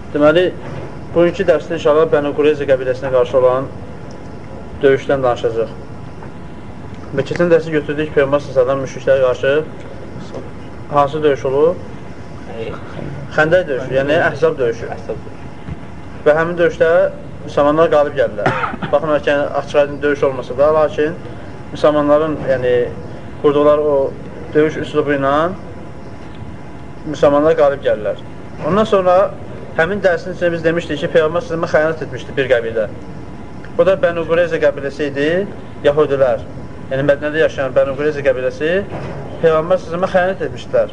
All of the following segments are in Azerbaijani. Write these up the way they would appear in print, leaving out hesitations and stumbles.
Deməli, bugünkü dərsdə inşallah Bənu Qureyza qəbiləsinə qarşı olan döyüşdən danışacaq. Və keçən dərsi götürdük Peyğəmbər s.ə.v müşriklərə qarşı hansı döyüş olur? Xəndək döyüşü, yəni Əhzab döyüşü. Və həmin döyüşdə müsəlmanlar qalib gəlirlər. Baxın, açıq aydın döyüş olmasa da, lakin müsəlmanların qurduqları o döyüş üslubu ilə müsəlmanlar qalib gəlirlər. Ondan sonra həmin dərsin içində biz demişdik ki, Peyğəmbər s.ə.və xəyanət etmişdi bir qəbilə. O da Bənu Qureyza qəbiləsi idi, Yahudilər. Yəni Mədinədə yaşayan Bənu Qureyza qəbiləsi Peyğəmbər s.ə.və xəyanət etmişdilər.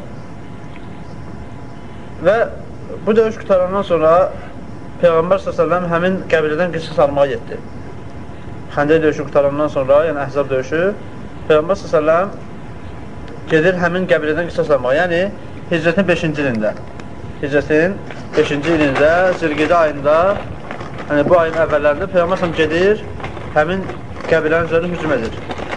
Və bu döyüş qutarandan sonra Peyğəmbər s.ə.v həmin qəbilədən qisas almağa getdi. Xəndək döyüşü qutarandan sonra, yəni Əhzab döyüşü, Peyğəmbər s.ə.v gedir həmin qəbilədən qisas almağa, yəni Hicrətin 5-ci ilində. Hicrətin 5-ci ilində, Zilqidə ayında, yəni bu ayın əvvəllərində Peyğəmbər s.ə.v gedir, həmin qəbilənin üzərində hücum edir.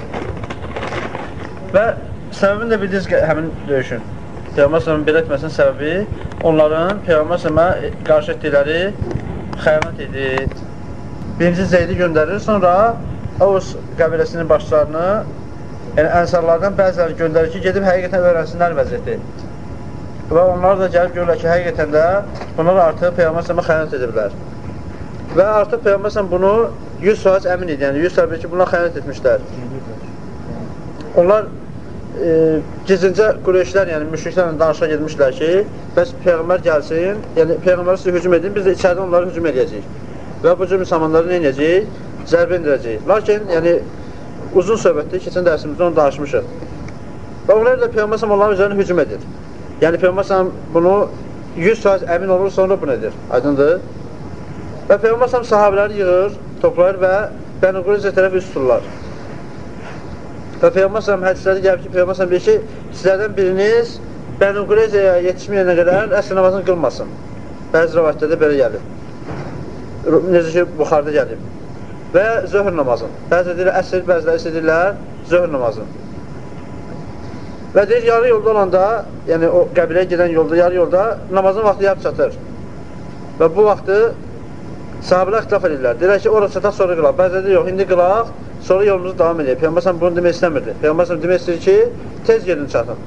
Və səbəbini də bildiniz həmin döyüşün. Peyğəmbər s.ə.v belə etməsinin səbəbi onların Peyğəmbər s.ə.və qarşı etdikləri xəyanət idi. Birinci Zeydi göndərir, sonra Avus qəbiləsinin başlarını, yəni ənsarlardan bəziləri göndərir ki, gedib həqiqətən öyrənsinlər vəziyyəti. Və onlar da gəlib görürlər ki, həqiqətən də bunlar artıq Peyğəmbər s.ə.və xəyanət ediblər. Və artıq Peyğəmbər s.ə.v bunu 100% əmin idi, yəni 100% ki, bunlar xəyanət etmişlər. Onlar gizlincə Qureyşlər, yəni müşriklərlə danışa gedmişlər ki, bəs Peyğəmbər gəlsin, yəni Peyğəmbər sizə hücum edin, biz də içəridə onları hücum edəcəyik. Və bu cür müsəlmanları nə edəcəyik? Zərbə indirəcəyik. Lakin, yəni, uzun söhbətdir, keçən dərsimizdə onu danışmışıq. Və onlar da Peyğəmbər s.ə.v onların üzərine hücum edir. Yəni Peyğəmbər s.ə.v bunu 100% əmin olur, sonra bunu edir. Aydındır. Və Peyğəmbər s.ə.v sahabələri yığır, toplayır və Bənu Qureyza tərəf üst tuturlar. Və Peyğəmbər s.ə.v hədisləri gəlib ki, Peyğəmbər s.ə.v deyir ki, sizlərdən biriniz Bənu Qureyzaya yetişməyənə qədər əsr namazını qılmasın. Bəzi rəvayətlərdə belə gəlir. Necə ki, Buxarda gəlib. Və zöhr namazın. Bəzi edirlər əsr, bəziləri edirlər zöhr namazın. Və deyir, yarı yolda olanda, yəni o qəbiləyə gedən yolda, yarı yolda namazın vaxtı yarıb çatır. Və bu vaxtı sahabələr ixtilaf edirlər. Deyirlər ki, orada çataq, sonra qılaq. Bəziləri yox, indi qılaq, sonra yolumuzu davam edək. Peyğəmbər s.ə.v bunu demək istəmirdi. Peyğəmbər s.ə.v demək istəyir ki, tez gedin çatın.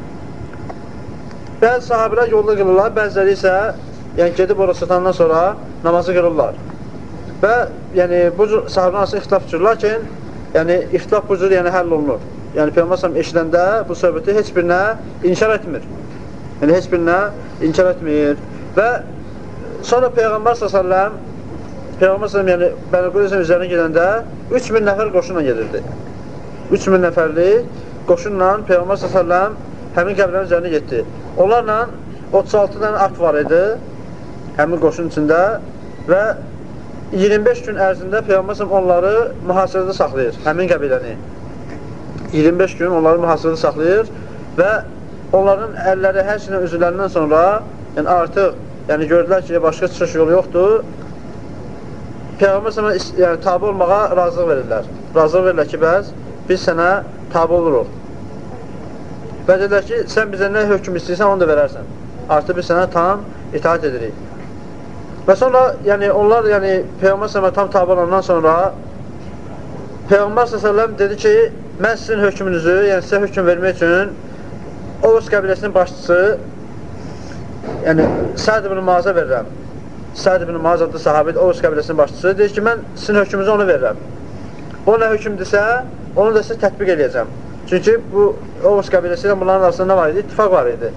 Bəzi sahabələr yolda qılırlar, bəziləri isə yəni gedib orada çatandan sonra namazı qılırlar. Və yəni bu cür sahabələr arasında ixtilaf cür, lakin yəni ixtilaf bu cür yəni həll olunur. Yəni Peyğəmbər s.ə.v eşidəndə bu söhbəti heç birinə inkar etmir. Yəni heç birinə inkar etmir. Və sonra Peyğəmbər s.ə.v yəni Bənu Qureyza üzərinə gedəndə 3000 nəfər qoşunla gedirdi. 3000 nəfərlik qoşunla Peyğəmbər s.ə.v həmin qəbilənin üzərinə getdi. Onlarla 36 dənə at var idi həmin qoşun içində və 25 gün ərzində Peyğəmbər s.ə.v onları mühasirədə saxlayır, həmin qəbiləni. 25 gün onları mühasirədə saxlayır və onların əlləri hər şeylə üzülərindən sonra, yəni artıq yəni gördülər ki, başqa çıxış yolu yoxdur, Peyğəmbər s.ə.v yəni tabi olmağa razılıq verirlər. Razılıq verirlər ki, bəs biz sənə tabi oluruq. Və dedilər ki, sən bizə nə hökm istəyirsən, onu da verərsən. Artıq biz sənə tam itaat edirik. Və sonra, yəni onlar, yəni Peyğəmbər s.ə.və tam tabi olandan sonra Peyğəmbər s.ə.v dedi ki, mən sizin hökmünüzü, yəni sizə hökm vermək üçün Ovus qəbiləsinin başçısı, yəni Səd ibn Muazə verirəm. Səd ibn Muaz adlı sahabədir, Ovus qəbiləsinin başçısı. Deyir ki, mən sizin hökmünüzü onu verirəm. O nə hökmdürsə, onu da sizə tətbiq edəcəm. Çünki bu Ovus qəbiləsi ilə bunların arasında nə var idi? İttifaq var idi.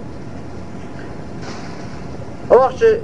O vaxt ki,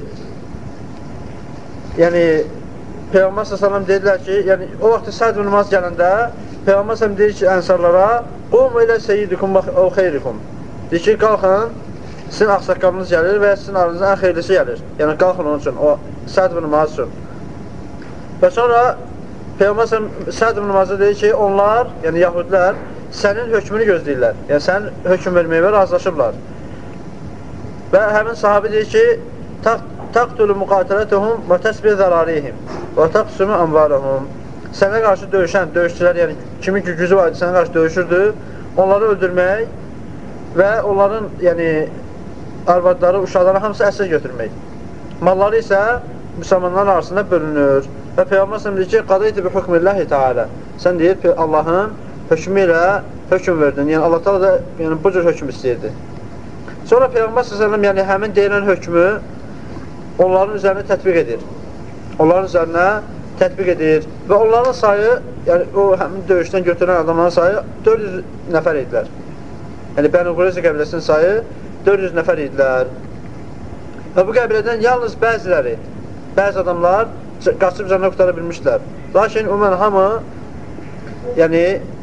yəni Peyğəmbər s.ə.v dedilər ki, yəni o vaxt Səd ibn Muaz gələndə Peyğəmbər s.ə.v deyir ki, ənsarlara Qum ilə seyyidikum və xeyrikum. Deyir ki, qalxın, sizin axsaqqalınız gəlir və sizin aranızda ən xeyirlisi gəlir. Yəni qalxın onun üçün, o Səd ibn Muaz üçün. Və sonra Peyğəmbər s.ə.v Səd ibn Muaz'a deyir ki, onlar, yəni Yahudilər sənin hökmünü gözləyirlər. Yəni sənin hökm verməyə razılaşıblar. Və həmin sahabi deyir ki, Taqtulu müqatilətəhum və təsbir zərarihim və taqsumu amvarəhum. Sənə qarşı döyüşən, döyüşçülər, yəni kimin ki gücü var idi, sənə qarşı döyüşürdü, onları öldürmək və onların, yəni arvadları, uşaqları hamısı əsir götürmək. malları isə müsəlmanların arasında bölünür. Və Peyğəmbər s.ə.v deyir ki, qadaydı bi hukmillahi teala. Sən deyir, Allahın hökmü ilə hökm verdin. Yəni, Allah da yəni, bu cür hökm istəyirdi. Sonra Peyğəmbər s.ə.v yəni, həmin deyilən hökmü onların üzərinə tətbiq edir. Onların üzərinə tətbiq edir. Və onların sayı, yəni o həmin döyüşdən götürən adamların sayı 400 nəfər idilər. Yəni, Bəni Qureyza qəbiləsinin sayı 400 nəfər idilər. Və bu qəbilədən yalnız bəziləri, bəzi adamlar qaçıb canına qutara bilmişlər. Lakin ümumən hamı yəni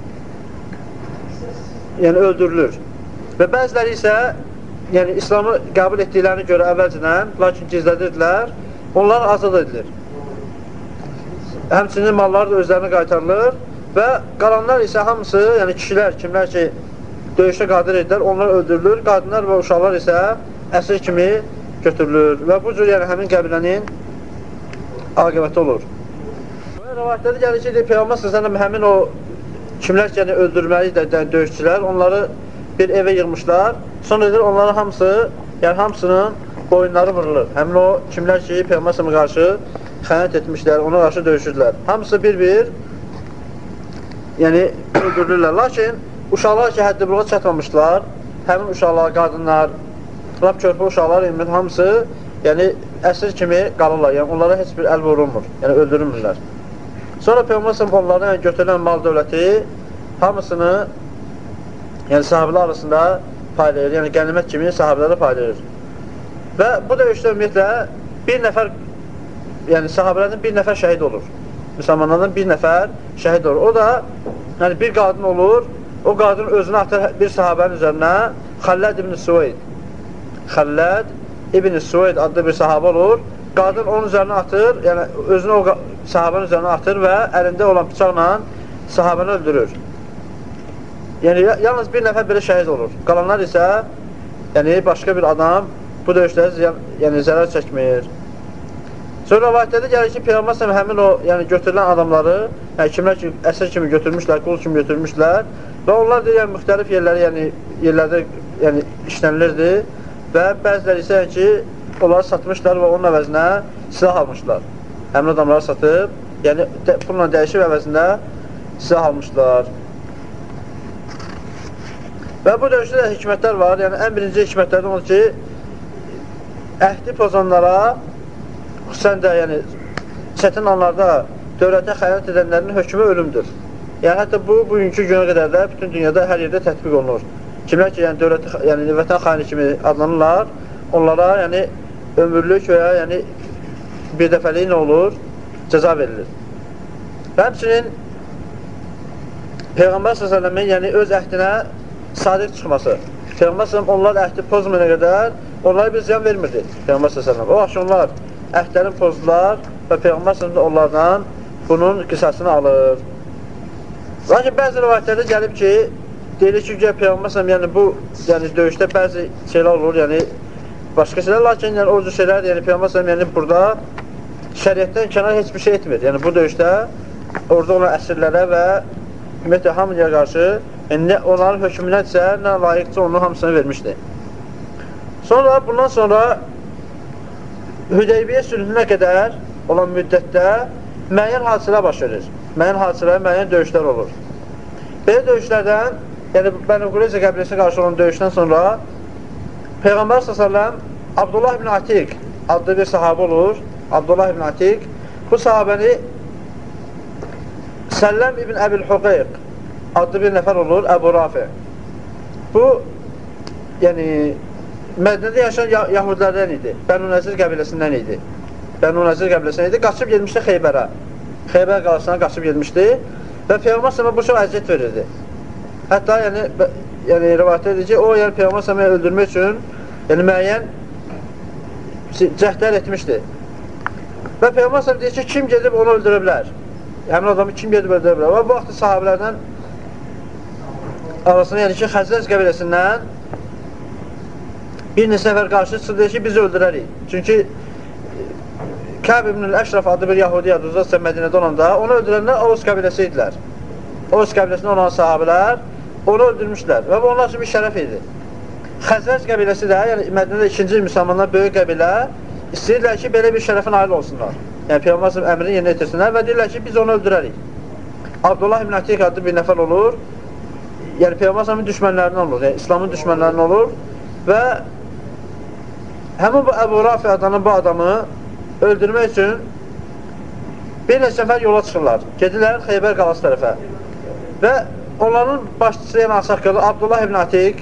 öldürülür. Və bəziləri isə yəni İslamı qəbul etdiklərini görə əvvəlcədən, lakin gizlədirdilər, onlar azad edilir. Həmçinin malları da özlərinə qaytarılır və qalanlar isə hamısı, yəni kişilər, kimlər ki döyüşə qadir edilər, onlar öldürülür, qadınlar və uşaqlar isə əsir kimi götürülür və bu cür yəni həmin qəbilənin aqibəti olur. Rəvayətlərdə gəlir ki, Peyğəmbər s.ə.v həmin o kimlər ki, yəni öldürməli döyüşçülər, onları bir evə yığmışlar, sonra edir onların hamısı, yəni hamısının boyunları vurulur. Həmin o kimlər ki, Peyğəmbər s.ə.və qarşı xəyanət etmişlər, ona qarşı döyüşürlər. Hamısı bir-bir yəni öldürülürlər. Lakin uşaqlar ki, həddi buluğa çatmamışlar, həmin uşaqlar, qadınlar, lap körpə uşaqlar, hamısı yəni əsir kimi qalırlar, yəni onlara heç bir əl vurulmur, yəni öldürülmürlər. Sonra Peyğəmbər s.ə.v onlardan yəni, götürülən mal dövləti hamısını yəni sahabələr arasında paylayır, yəni qənimət kimi sahabələrə paylayır. Və bu döyüşdə ümumiyyətlə bir nəfər, yəni sahabələrdən bir nəfər şəhid olur. Müsəlmanlardan bir nəfər şəhid olur. O da yəni bir qadın olur, o qadın özünü atır bir sahabənin üzərinə, Xəlləd ibn Süveyd. Xəlləd ibn Süveyd adlı bir sahabə olur. Qadın onun üzərinə atır, yəni özünü o sahabənin üzərinə atır və əlində olan bıçaqla sahabəni öldürür. Yəni, yalnız bir nəfər belə şəhid olur. Qalanlar isə, yəni başqa bir adam bu döyüşdə yəni, zərər çəkmir. Sonra rəvayətlərdə gəlir ki, Peyğəmbər s.ə.v həmin o yəni, götürülən adamları, yəni kimlər ki, əsir kimi götürmüşlər, qul kimi götürmüşlər və onlar da yəni, müxtəlif yerlərdə yəni, işlənilirdi və bəziləri isə ki, onları satmışlar və onun əvəzinə silah almışlar. Həmin adamları satıb, yəni pulla dəyişib əvəzində silah almışlar. Və bu döyüşdə də hikmətlər var. Yəni, ən birinci hikmətlərdən olur ki, əhdi pozanlara, xüsusən də yəni, çətin anlarda dövlətə xəyanət edənlərin hökmü ölümdür. Yəni, hətta bu, bugünkü günə qədər də bütün dünyada hər yerdə tətbiq olunur. Kimlər ki, yəni, dövlətə, yəni, vətən xayini kimi adlanırlar, onlara yəni, ömürlük və ya yəni, bir dəfəlik nə olur? Cəza verilir. Və həmçinin Peyğəmbər s.ə.v-in yəni, öz əhdinə sadiq çıxması. Peyğəmbər s.ə.v onlar əhdi pozmayana qədər onlara bir ziyan vermirdi. Peyğəmbər s.ə.v. O vaxt onlar əhdlərini pozdular və Peyğəmbər s.ə.v onlardan bunun qisasını alır. Lakin bəzi rivayətlərdə gəlib ki, deyilir ki, Peyğəmbər s.ə.v yəni, bu yəni, döyüşdə bəzi şeylər olur, yəni başqa şeylər, lakin yəni, o cür şeylər, yəni Peyğəmbər s.ə.v yəni, burada şəriətdən kənar heç bir şey etmir. Yəni bu döyüşdə orada olan əsirlərə və ümumiyyətlə hamıya qarşı yəni, onların hökmünədirsə, nə layiqcə onun hamısını vermişdi. Sonra, bundan sonra Hüdeybiyyə sülhünə qədər olan müddətdə müəyyən hadisələr baş verir. Müəyyən hadisələr, müəyyən döyüşlər olur. Belə döyüşlərdən, yəni Bəni Qureyza qəbiləsinə qarşı olan döyüşdən sonra Peyğəmbər s.ə.v Abdullah ibn Atiq adlı bir sahabə olur. Abdullah ibn Atiq bu sahabəni Səlləm ibn Əbil-Huqeyq adlı bir nəfər olur, Əbu Rafi. Bu, yəni, Mədinədə yaşayan Yahudilərdən idi. Bənu Nəzir qəbiləsindən idi. Bənu Nəzir qəbiləsindən idi. Qaçıb gelmişdi Xeybərə. Xeybər qalasına qaçıb gelmişdi və Peyğəmbər s.ə.və bu çox əziyyət verirdi. Hətta, yəni rivayət edir ki, o, yəni Peyğəmbər s.ə.və öldürmək üçün yəni, müəyyən cəhdlər etmişdi. Və Peyğəmbər s.ə.və deyir ki, kim gedib onu öldürə bilər? Həmin adamı kim gedib öldürə bilər? Və bu vaxtı sahabələrdən arasında, yəni ki, Xəzrəc qəbiləsindən bir neçə nəfər qarşı çıxır ki, biz öldürərik. Çünki Kəb ibn-ül Əşraf adlı bir Yahudi adlı Mədinədə olanda onu öldürənlər Oğuz qəbiləsi idilər. Oğuz qəbiləsində olan sahabələr onu öldürmüşlər və bu onlar üçün bir şərəf idi. Xəzrəc qəbiləsi də, yəni Mədinədə ikinci müsəlmanlar böyük qəbilə, istəyirlər ki, belə bir şərəfə nail olsunlar. Yəni, Peyğəmbər əmrini yerinə yetirsinlər və deyirlər ki, biz onu öldürərik. Abdullah ibn Atiq adlı bir nəfər olur, yəni Peyğəmbər düşmənlərindən olur, yəni İslamın düşmənlərindən olur və həmin bu Əbu Rafi adlanan bu adamı öldürmək üçün bir neçə nəfər yola çıxırlar, gedirlər Xeybər qalası tərəfə və onların başçısı, yəni Asaqqalı Abdullah ibn Atiq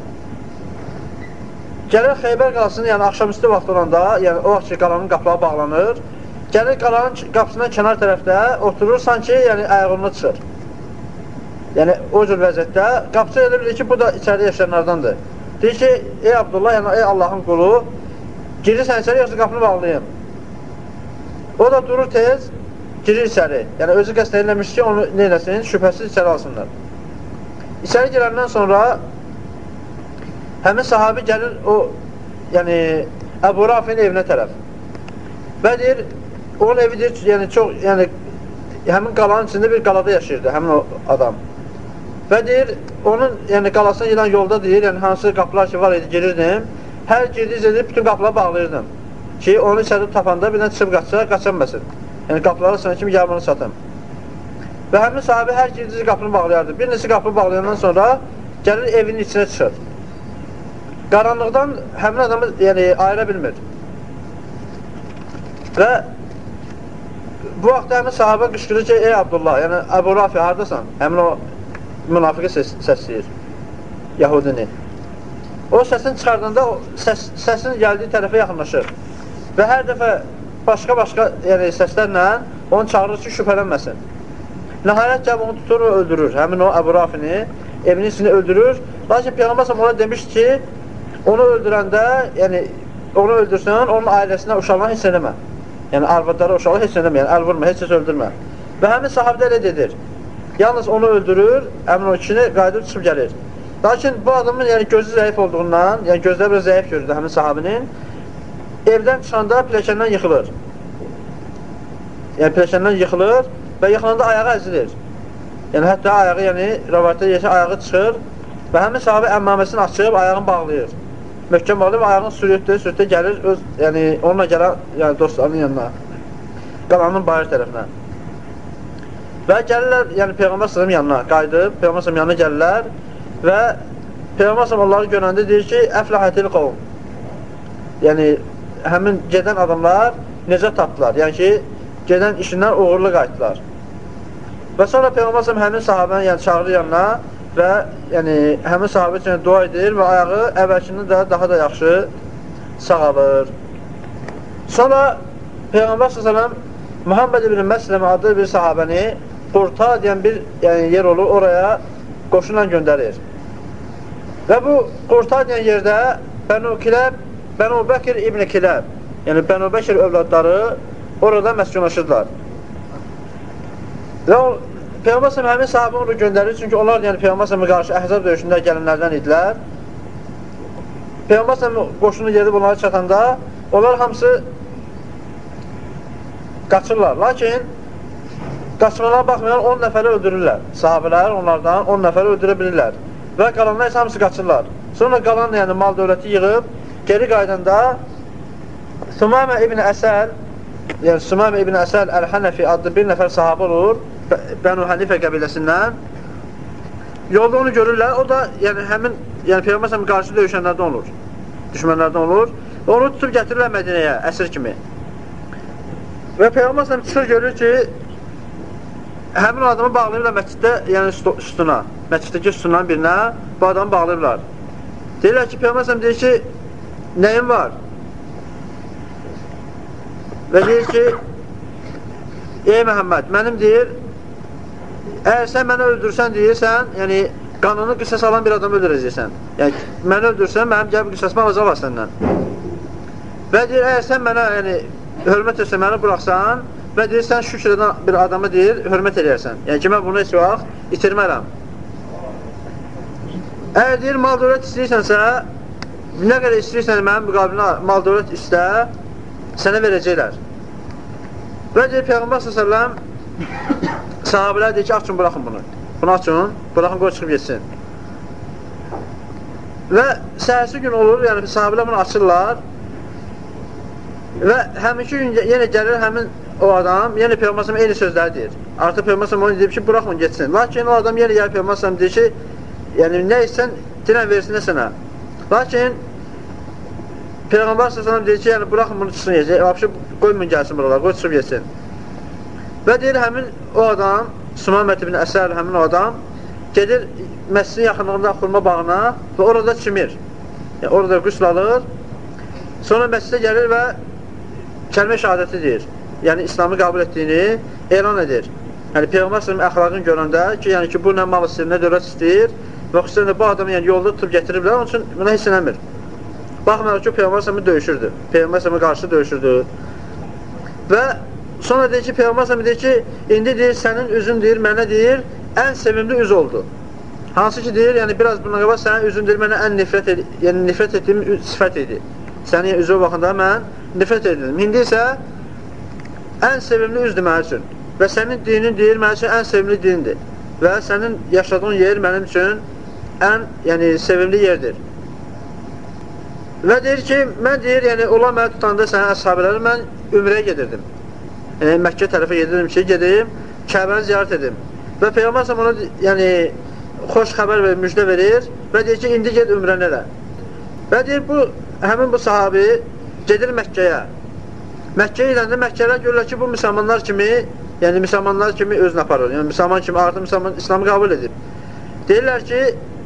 gəlir Xeybər qalasının, yəni axşamüstü vaxt olanda, yəni o vaxt ki, qalanın qapıları bağlanır, gəlir qalanın qapısından kənar tərəfdə oturur, sanki yəni ayağına çıxır. Yəni o cür vəziyyətdə qapısı elə bilir ki, bu da içəridə yaşayanlardandır. Deyir ki, ey Abdullah, yəni ey Allahın qulu, girirsən içəri, yoxsa qapını bağlayayım. O da durur tez, girir içəri. Yəni özü qəsd eləmiş ki, onu neyləsin, şübhəsiz içəri alsınlar. İçəri girəndən sonra həmin sahabi gəlir o, yəni Əbu Rafi'nin evinə tərəf. Və deyir, onun evi deyir, yəni çox, yəni həmin qalanın içində bir qalada yaşayırdı həmin o adam. Və deyir, onun yəni qalasına gedən yolda deyir, yəni hansı qapılar ki var idi, girirdim. Hər girdiyiz edib bütün qapıları bağlayırdım. Ki onu içəri tapanda birdən çıxıb qaçsa, qaçanmasın. Yəni qapıları sana kimi yağmını satım. Və həmin sahabi hər girdiyiz qapını bağlayardı. Bir neçə qapını bağlayandan sonra gəlir evinin içinə çıxır. Qaranlıqdan həmin adamı yəni ayıra bilmir. Və bu vaxtda həmin sahabə qışqırır ki, ey Abdullah, yəni Əbu Rafi, haradasan? Həmin o münafiqi səsləyir, Yahudini. O səsini çıxardanda, səsin gəldiyi tərəfə yaxınlaşır. Və hər dəfə başqa-başqa yəni, səslərlə onu çağırır ki, şübhələnməsin. Nəhayət gəlb onu tutur və öldürür. Həmin o Əbu Rafini evinin içində öldürür. Lakin Peyğəmbər ona demişdi ki, onu öldürəndə, yəni onu öldürsən, onun ailəsinə, uşaqlarına heç eləmə. Yəni arvadları, uşaqları heç eləmə, yəni əl vurma, heç heç öldürmə. Və həmin sahabdə elə dedir. Yalnız onu öldürür, həmin o kişini qayıdıb çıxıb gəlir. Lakin bu adamın yəni, gözü zəif olduğundan, yəni gözləri biraz zəif görürdü həmin sahabinin, evdən çıxanda pilləkəndən yıxılır. Yəni pilləkəndən yıxılır və yıxılanda ayağı əzilir. Yəni hətta ayağı, yəni rəvayətdə deyirsə, ayağı çıxır və həmin sahabə əmmaməsini açıb ayağını bağlayır. Möhkəm bağlayır və ayağını sürütdə gəlir öz, yəni onunla gələn yəni, dostlarının yanına, qalanın bayır tərəfinə. Və gəlirlər, yəni Peyğəmbər s.ə.v yanına qayıdıb, Peyğəmbər s.ə.v yanına gəlirlər və Peyğəmbər s.ə.v onları görəndə deyir ki, əfləhətil qovm. Yəni, həmin gedən adamlar necə tapdılar? Yəni ki, gedən işindən uğurlu qayıtdılar. Və sonra Peyğəmbər s.ə.v həmin sahabəni yəni, çağırır yanına və yəni, həmin sahabə üçün dua edir və ayağı əvvəlkindən də daha da yaxşı sağalır. Sonra Peyğəmbər s.ə.v Muhammed ibn Məsləmə adlı bir sahabəni Qurta deyən bir yəni, yer olur, oraya qoşunla göndərir. Və bu Qurta deyən yerdə Bənu Kiləb, Bənu Bəkir ibn Kiləb, yəni Bənu Bəkir övladları orada məskunlaşırlar. Və Peyğəmbər s.ə.v həmin sahabə onu göndərir, çünki onlar yəni, Peyğəmbər s.ə.və qarşı Əhzab döyüşündə gələnlərdən idilər. Peyğəmbər s.ə.v qoşunu gedib onları çatanda, onlar hamısı qaçırlar. Lakin qaçmalarına baxmayan 10 nəfəri öldürürlər. Sahabələr onlardan 10 nəfəri öldürə bilirlər. Və qalanlar isə hamısı qaçırlar. Sonra qalan yəni, mal dövləti yığıb, geri qaydanda Sümamə ibn Əsəl, yəni Sümamə ibn Əsəl Əl-Hənəfi adlı bir nəfər sahabə olur, Bənu Hənifə qəbiləsindən. Yolda onu görürlər, o da yəni, həmin yəni, Peyğəmbər s.ə.v qarşı döyüşənlərdən olur, düşmənlərdən olur. Onu tutub gətirirlər Mədinəyə, əsir kimi. Və Peyğəmbər s.ə.v çıxır görür ki, həmin o adamı bağlayırlar məsciddə, yəni sütuna, məsciddəki sütunların birinə bu adamı bağlayırlar. Deyirlər ki, Peyğəmbər s.ə.v deyir ki, nəyin var? Və deyir ki, ey Məhəmməd, mənim deyir, əgər sən məni öldürsən deyirsən, yəni qanını qisas alan bir adamı öldürəcəksən. Yəni, məni öldürsən, mənim gəlib qisasımı alacaqlar səndən. Və deyir, əgər sən mənə yəni, hörmət etsən, məni buraxsan və deyir, sən şükür edən bir adamı deyir, hörmət edərsən. Yəni ki, mən bunu heç vaxt itirmərəm. Əgər deyir, mal dövlət istəyirsənsə, nə qədər istəyirsən mənim müqabilində mal dövlət istə, sənə verəcəklər. Və deyir, Peyğəmbər s.ə.v sahabələr deyir ki, açın, buraxın bunu. Bunu açın, buraxın, qoy çıxıb geçsin. Və səhərsi gün olur, yəni sahabələr bunu açırlar Və həminki gün yenə gəlir həmin o adam, yenə Peyğəmbər eyni sözləri deyir. Artıq Peyğəmbər onu deyib ki, buraxın getsin. Lakin o adam yenə gəlir Peyğəmbər deyir ki, yəni nə etsən, dinə versin sənə. Lakin Peyğəmbər deyir ki, yəni buraxın bunu çıxsın yiyəcək, vəbşi qoymun gəlsin buralar, qoy çıxıb yesin. Və deyir, həmin o adam, Sumamət ibn Əsər, həmin o adam, gedir məscidin yaxınlığında xurma bağına və orada çimir. Yəni, orada qüsl alır. Sonra məscidə gəlir və kəlmə şəhadəti deyir. Yəni, İslamı qəbul etdiyini elan edir. Yəni, Peyğəmbər s.ə.v əxlaqını görəndə ki, yəni ki, bu nə mal istəyir, nə dövlət istəyir və xüsusən də bu adamı yəni, yolda tutub gətiriblər, onun üçün buna hiss eləmir. Baxmayaraq ki, Peyğəmbər s.ə.v döyüşürdü. Peyğəmbər s.ə.v qarşı döyüşürdü. Və sonra deyir ki, Peyğəmbər s.ə.v deyir ki, indi deyir, sənin üzün deyir, mənə deyir, ən sevimli üz oldu. Hansı ki deyir, yəni biraz bundan qabaq sənin üzün deyir, mənə ən nifrət etdiyim sifət idi. Sənin üzü baxında mən nifrət edirdim. İndi isə ən sevimli üzdür mənim üçün. Və sənin dinin deyir, mənim üçün ən sevimli dindir. Və sənin yaşadığın yer mənim üçün ən sevimli yerdir. Və deyir ki, mən deyir, yəni onlar mənə tutanda sənin əshabələri mən ümrəyə gedirdim. Yəni Məkkə tərəfə gedirdim ki, gedim, Kəbəni ziyarət edim. Və Peyğəmbər ona yəni xoş xəbər verir, müjdə verir və deyir ki, indi ged ümrəni elə. Və deyir, həmin bu sahabi gedir Məkkəyə. Məkkəyə iləndə Məkkələr görürlər ki, bu müsəlmanlar kimi özünü aparır. Yəni, müsəlman kimi, artıq müsəlman İslamı qəbul edib. Deyirlər ki,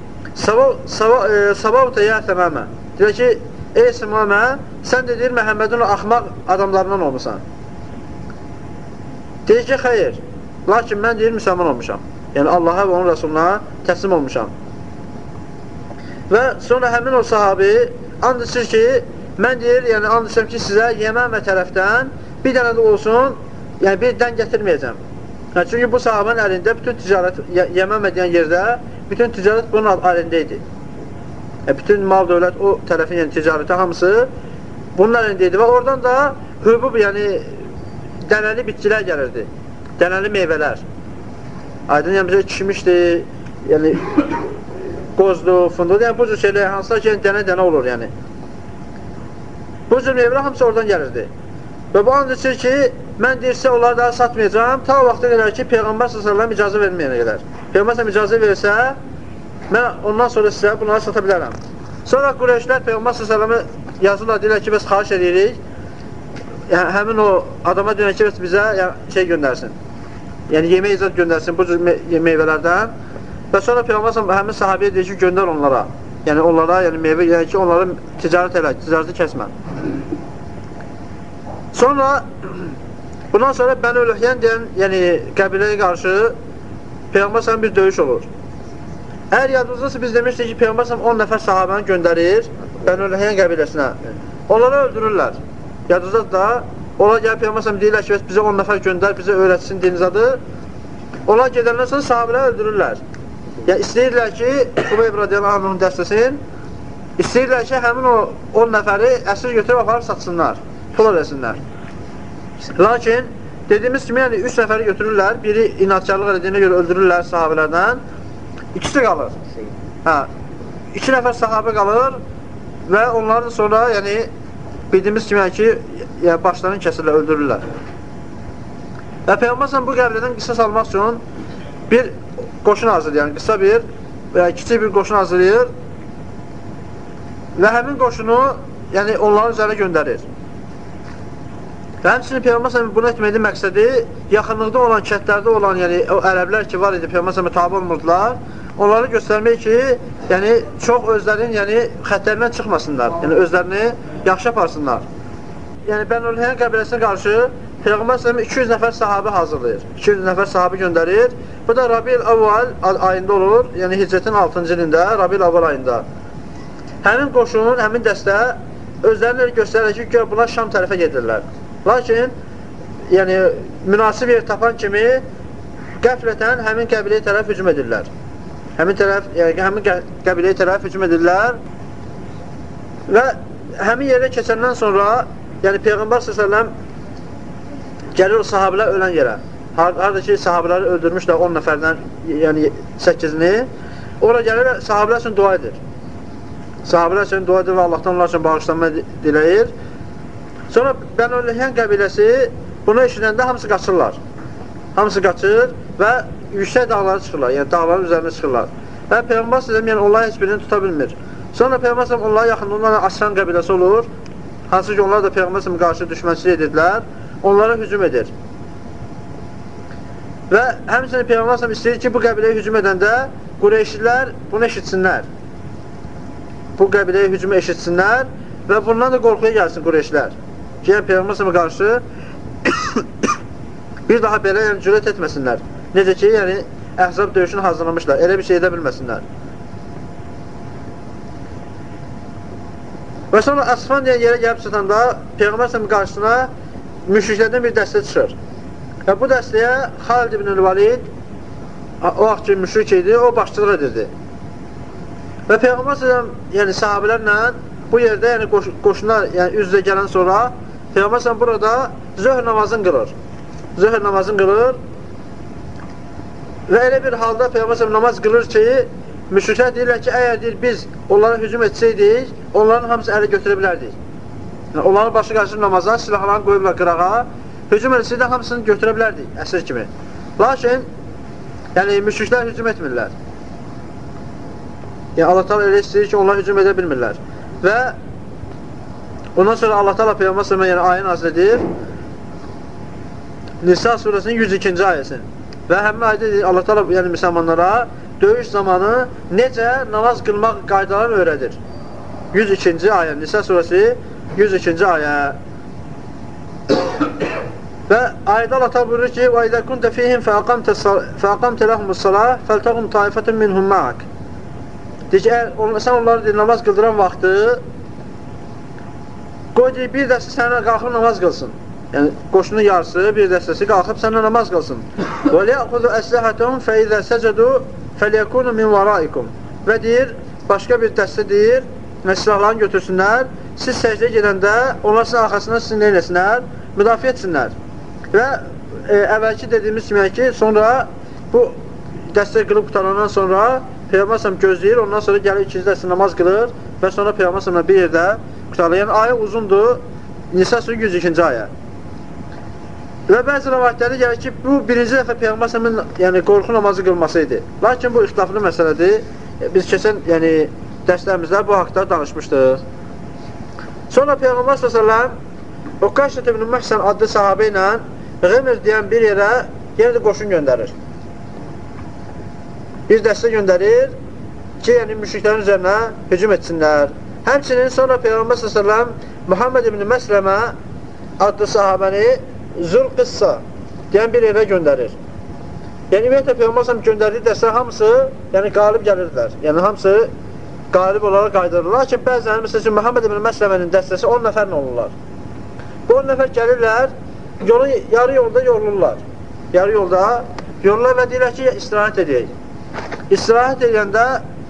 savavtə ya təməmə. Deyirlər ki, ey Simamə, sən də deyir, Məhəmmədin o axmaq adamlarından olmuşsan. Deyir ki, xeyr, lakin mən deyir, müsəlman olmuşam. Yəni, Allaha və onun Rəsuluna təslim olmuşam. Və sonra həmin o sahabi and içir ki, mən deyir, yəni and içirəm ki, sizə Yəməmə tərəfdən bir dənə də olsun, yəni bir dən gətirməyəcəm. Yəni, çünki bu sahabənin əlində bütün ticarət, Yəməmə deyən yerdə, bütün ticarət bunun əlində idi. Bütün mal, dövlət, o tərəfin yəni, ticarəti hamısı bunun əlində idi və oradan da hübub, yəni dənəli bitkilər gəlirdi, dənəli meyvələr. Aydın, yəni bizə kişmişdir, yəni qozdur, fundur, yəni bu cür şeylər, hansılar ki, dənə-dənə olur, yəni. Bu cür meyvələr hamısı oradan gəlirdi. Və bu and içir ki, mən deyirsə, onları daha satmayacağım, ta vaxta qədər ki, Peyğəmbər s.ə.v icazə verməyənə qədər. Peyğəmbər s.ə.v icazə versə, mən ondan sonra sizə bunları sata bilərəm. Sonra Qureyşlər Peyğəmbər s.ə.və yazırlar, deyirlər ki, biz xahiş edirik, yəni, həmin o adama deyirlər ki, bizə şey göndərsin. Yəni, yemək icazə göndərsin bu cür meyvələrdən. Və sonra Peyğəmbər həmin sahabiyə deyir ki, göndər onlara. Yəni, onlara, yəni meyvə, yəni ki, onları ticarət elə, ticarəti kəsmə. Sonra, bundan sonra Bəni-ül-Hüyən deyən, yəni qəbiləyə qarşı Peyğəmbər bir döyüş olur. Əgər yadınızdırsa, biz demişdik ki, Peyğəmbər 10 nəfər sahabəni göndərir Bəni-ül-Hüyən qəbiləsinə. Onları öldürürlər. Yadınızda da, onlar gəlib Peyğəmbər deyirlər ki, bizə 10 nəfər göndər, bizə öyrətsin diniz adı. Onlar gedəndən sonra sahabələri öldürürlər. Yəni, istəyirlər ki, Xubeyb radiyallahu anhın dəstəsin, istəyirlər ki, həmin o 10 nəfəri əsir götürüb aparıb satsınlar, pul ödəsinlər. Lakin, dediyimiz kimi, yəni 3 nəfəri götürürlər, biri inatçarlıq ediyinə görə öldürürlər sahabələrdən, ikisi qalır. 2 nəfər sahabə qalır və onları da sonra, yəni, bildiyimiz kimi, yəni, başlarını kəsirlər, öldürürlər. Və Peyğəmbər bu qəbilədən qisas almaq üçün bir qoşun hazırlayır, yəni qısa bir və kiçik bir qoşun hazırlayır və həmin qoşunu yəni onların üzərə göndərir. Və həmçinin Peyğəmbər bunu etməkdə məqsədi yaxınlıqda olan, kəndlərdə olan, yəni o ərəblər ki var idi, Peyğəmbər tabi olmurdular, onları göstərmək ki, yəni çox özlərinin yəni xətlərindən çıxmasınlar, yəni özlərini yaxşı aparsınlar. Yəni Bəni-ül-Hüyən qəbiləsinə qarşı Peyğəmbər 200 nəfər sahabə hazırlayır, 200 nəfər sahabə göndərir. Bu da Rabi'l-Əvvəl ayında olur, yəni Hicrətin 6-cı ilində, Rabi'l-Əvvəl ayında. Həmin qoşun, həmin dəstə özlərini göstərir ki, bunlar Şam tərəfə gedirlər. Lakin, yəni, münasib yer tapan kimi qəflətən həmin qəbiləyə tərəf hücum edirlər. Həmin qəbiləyə tərəf hücum edirlər və həmin yerə keçəndən sonra, yəni Peyğəmbər s.ə.v gəlir o sahabələr ölən yerə. Harada ki, sahabələri öldürmüşlər 10 nəfərdən, yəni 8-ni. Oraya gəlir, sahabələr üçün dua edir. Sahabələr üçün dua edir və Allahdan onlar üçün bağışlanma diləyir. Sonra Bənu Ləhyan qəbiləsi bunu eşidəndə hamısı qaçırlar. Hamısı qaçır və yüksək dağlara çıxırlar, yəni dağların üzərində çıxırlar. Və Peyğəmbər s.ə.v yəni onlar heç birini tuta bilmir. Sonra Peyğəmbər s.ə.v onlara yaxında onlarla Aslan qəbiləsi olur. Hansı ki onlar da Peyğəmbər s.ə.v qarşı düşmənçilik edirlər. Onlara hücum edir. Və həmçinin Peyğəmbər s.ə.v istəyir ki, bu qəbiləyə hücum edəndə Qureyşlilər bunu eşitsinlər. Bu qəbiləyə hücumu eşitsinlər və bundan da qorxuya gəlsin Qureyşlər. Ki, yəni Peyğəmbər s.ə.v qarşı bir daha belə yəni, cürət etməsinlər. Necə ki, yəni Əhzab döyüşünü hazırlamışlar. Elə bir şey edə bilməsinlər. Və sonra Asfan deyən yerə gəlib çatanda Peyğəmbər s.ə.v qarşısına müşriklərdən bir dəstə çıxır. Və bu dəstəyə Xalid ibn Valid, o vaxt ki müşrik idi, o başçılıq edirdi. Və Peyğəmbər s.ə.v yəni sahabələrlə bu yerdə yəni qoşunlar yəni üz-üzə gələn sonra Peyğəmbər s.ə.v burada zöhr namazını qılır. Zöhr namazını qılır və elə bir halda Peyğəmbər s.ə.v namaz qılır ki, müşriklər deyirlər ki, əgər deyir, biz onlara hücum etsəydik, onların hamısı ələ götürə bilərdik. Yəni, onların başı qarşı namaza, silahlarını qoyublar qırağa, hücum etsəydə hamısını götürə bilərdik, əsir kimi. Lakin, yəni, müşriklər hücum etmirlər. Yəni, Allah Teala elə istəyir ki, onlar hücum edə bilmirlər. Və ondan sonra Allah Teala Peyğəmbər s.ə.v yəni ayə nazil edir, Nisa surəsinin 102-ci ayəsin. Və həmin ayədə Allah Teala yəni müsəlmanlara döyüş zamanı necə namaz qılmaq qaydalarını öyrədir. 102-ci ayə, Nisa surəsi 102-ci ayə. Və ayədə Allah Teala buyurur ki: "Və izə kunte fihim fəaqamte lehumus-salah feltaqum ta'ifatun minhum ma'ak." Deyir ki, sən onları namaz qıldıran vaxtı qoy deyir, bir dəstə sənə qalxıb namaz qılsın. Yəni, qoşunun yarısı, bir dəstəsi qalxıb sənə namaz qılsın. Və liyəxudu əsləhətun fəizə səcədu fəliyəkunu min varaikum. Və deyir, başqa bir dəstə deyir, silahlarını götürsünlər, siz səcdə gedəndə onlar sizin arxasından sizin neyləsinlər, müdafiə etsinlər. Və əvvəlki dediyimiz kimi ki, sonra bu dəstə qılıb qutarandan sonra Peyğəmbər s.ə.v gözləyir, ondan sonra gəlir ikinci dəstə namaz qılır və sonra Peyğəmbər s.ə.v bir yerdə qutarır. Yəni, ayə uzundur, Nisa surəsi 102-ci ayə. Və bəzi rəvayətlərdə gəlir ki, bu birinci dəfə Peyğəmbər s.ə.v yəni, qorxu namazı qılması idi. Lakin bu ixtilaflı məsələdir. Biz keçən yəni, dərslərimizdə bu haqda danışmışdıq. Sonra Peyğəmbər s.ə.v Uqaşət ibn Məhsən adlı sahabə ilə Ğemir deyən bir yerə yenə də qoşun göndərir. Bir dəstə göndərir ki, yəni müşriklərin üzərinə hücum etsinlər. Həmçinin sonra Peyğəmbər s.ə.v Muhammed ibn Məsləmə adlı sahabəni Zülqıssa deyən bir yerə göndərir. Yəni, ümumiyyətlə Peyğəmbər s.ə.v göndərdiyi dəstə hamısı yəni, qalib gəlirdilər. Yəni, hamısı qalib olaraq qaydırırlar. Lakin bəzən, məsələn, Muhammed ibn Məsləmənin dəstəsi 10 nəfərlə olurlar. Bu 10 nəfər gəlirlər, yarı yolda yorulurlar. Yarı yolda yorulurlar və deyirlər ki, istirahət edəyik. İstirahət edəndə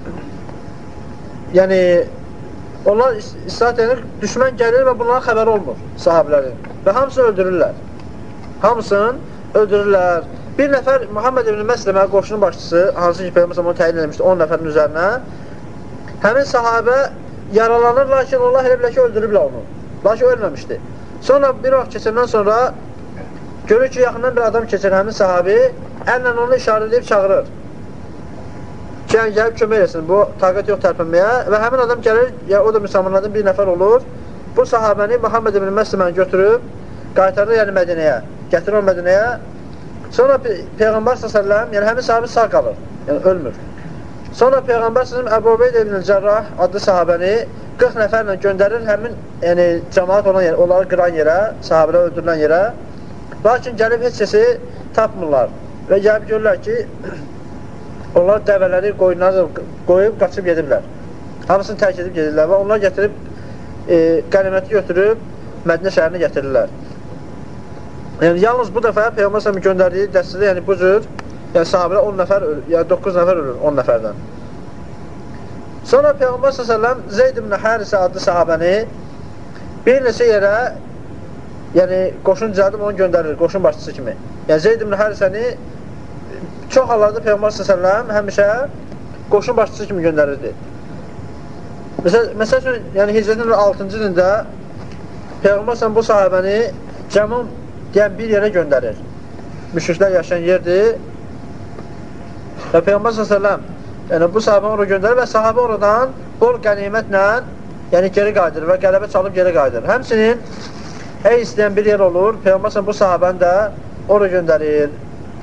yəni, onlar istirahət edəndə düşmən gəlir və bunların xəbəri olmur sahabilərin. Və hamısını öldürürlər. Hamısını öldürürlər. Bir nəfər Muhammed ibn Məsləmə qoşunun başçısı, hansı ki Peyğəmbər onu təyin edilmişdi 10 nəfərin üzərinə, həmin sahabə yaralanır, lakin Allah elə bilə ki, öldürüblər onu. Lakin ölməmişdi. Sonra bir vaxt keçəndən sonra görür ki, yaxından bir adam keçir həmin sahabi, əllə onu işarə edib çağırır. Ki, yəni gəlib kömək eləsin, bu taqət yox tərpənməyə və həmin adam gəlir, ya, o da müsəlmanlardan bir nəfər olur, bu sahabəni Muhammed ibn Məsləməni götürüb, qaytarır yəni Mədinəyə, gətirir o Mədinəyə. Sonra Peyğəmbər s.ə.v, yəni həmin sahabi sağ qalır, yəni ölmür. Sonra Peyğəmbər s.ə.v Əbu Ubeyd ibn Cərrah adlı sahabəni 40 nəfərlə göndərir həmin yəni, cəmaat olan yerə, onları qıran yerə, sahabələr öldürülən yerə. Lakin gəlib heç kəsi tapmırlar və gəlib görürlər ki, onlar dəvələri, qoyunları qoyub, qaçıb gediblər. Hamısını tərk edib gedirlər və onlar gətirib, qəniməti götürüb Mədinə şəhərinə gətirirlər. Yəni, yalnız bu dəfə Peyğəmbər s.ə.v göndərdiyi dəstədə, yəni bu cür, yəni sahabələr 10 nəfər ölür, yəni 9 nəfər ölür 10 nəfərdən. Sonra Peyğəmbər s.ə.v Zeyd ibn Harisə adlı sahabəni bir neçə yerə, yəni qoşun düzəldib onu göndərir, qoşun başçısı kimi. Yəni Zeyd ibn Harisəni çox hallarda Peyğəmbər s.ə.v həmişə qoşun başçısı kimi göndərirdi. Məsəl üçün, yəni Hicrətin 6-cı ilində Peyğəmbər bu sahabəni Cəmum deyən bir yerə göndərir. Müşriklər yaşayan yerdir. Və Peyğəmbər s.ə.v yəni bu sahabəni oraya göndərir və sahabə oradan bol qənimətlə yəni geri qayıdır və qələbə çalıb geri qayıdır. Həmçinin ey istəyən bir yer olur, Peyğəmbər bu sahabəni də oraya göndərir.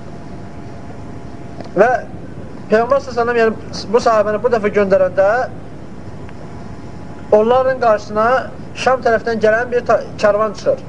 Və Peyğəmbər s.ə.v yəni bu sahabəni bu dəfə göndərəndə onların qarşısına Şam tərəfdən gələn bir kərvan çıxır.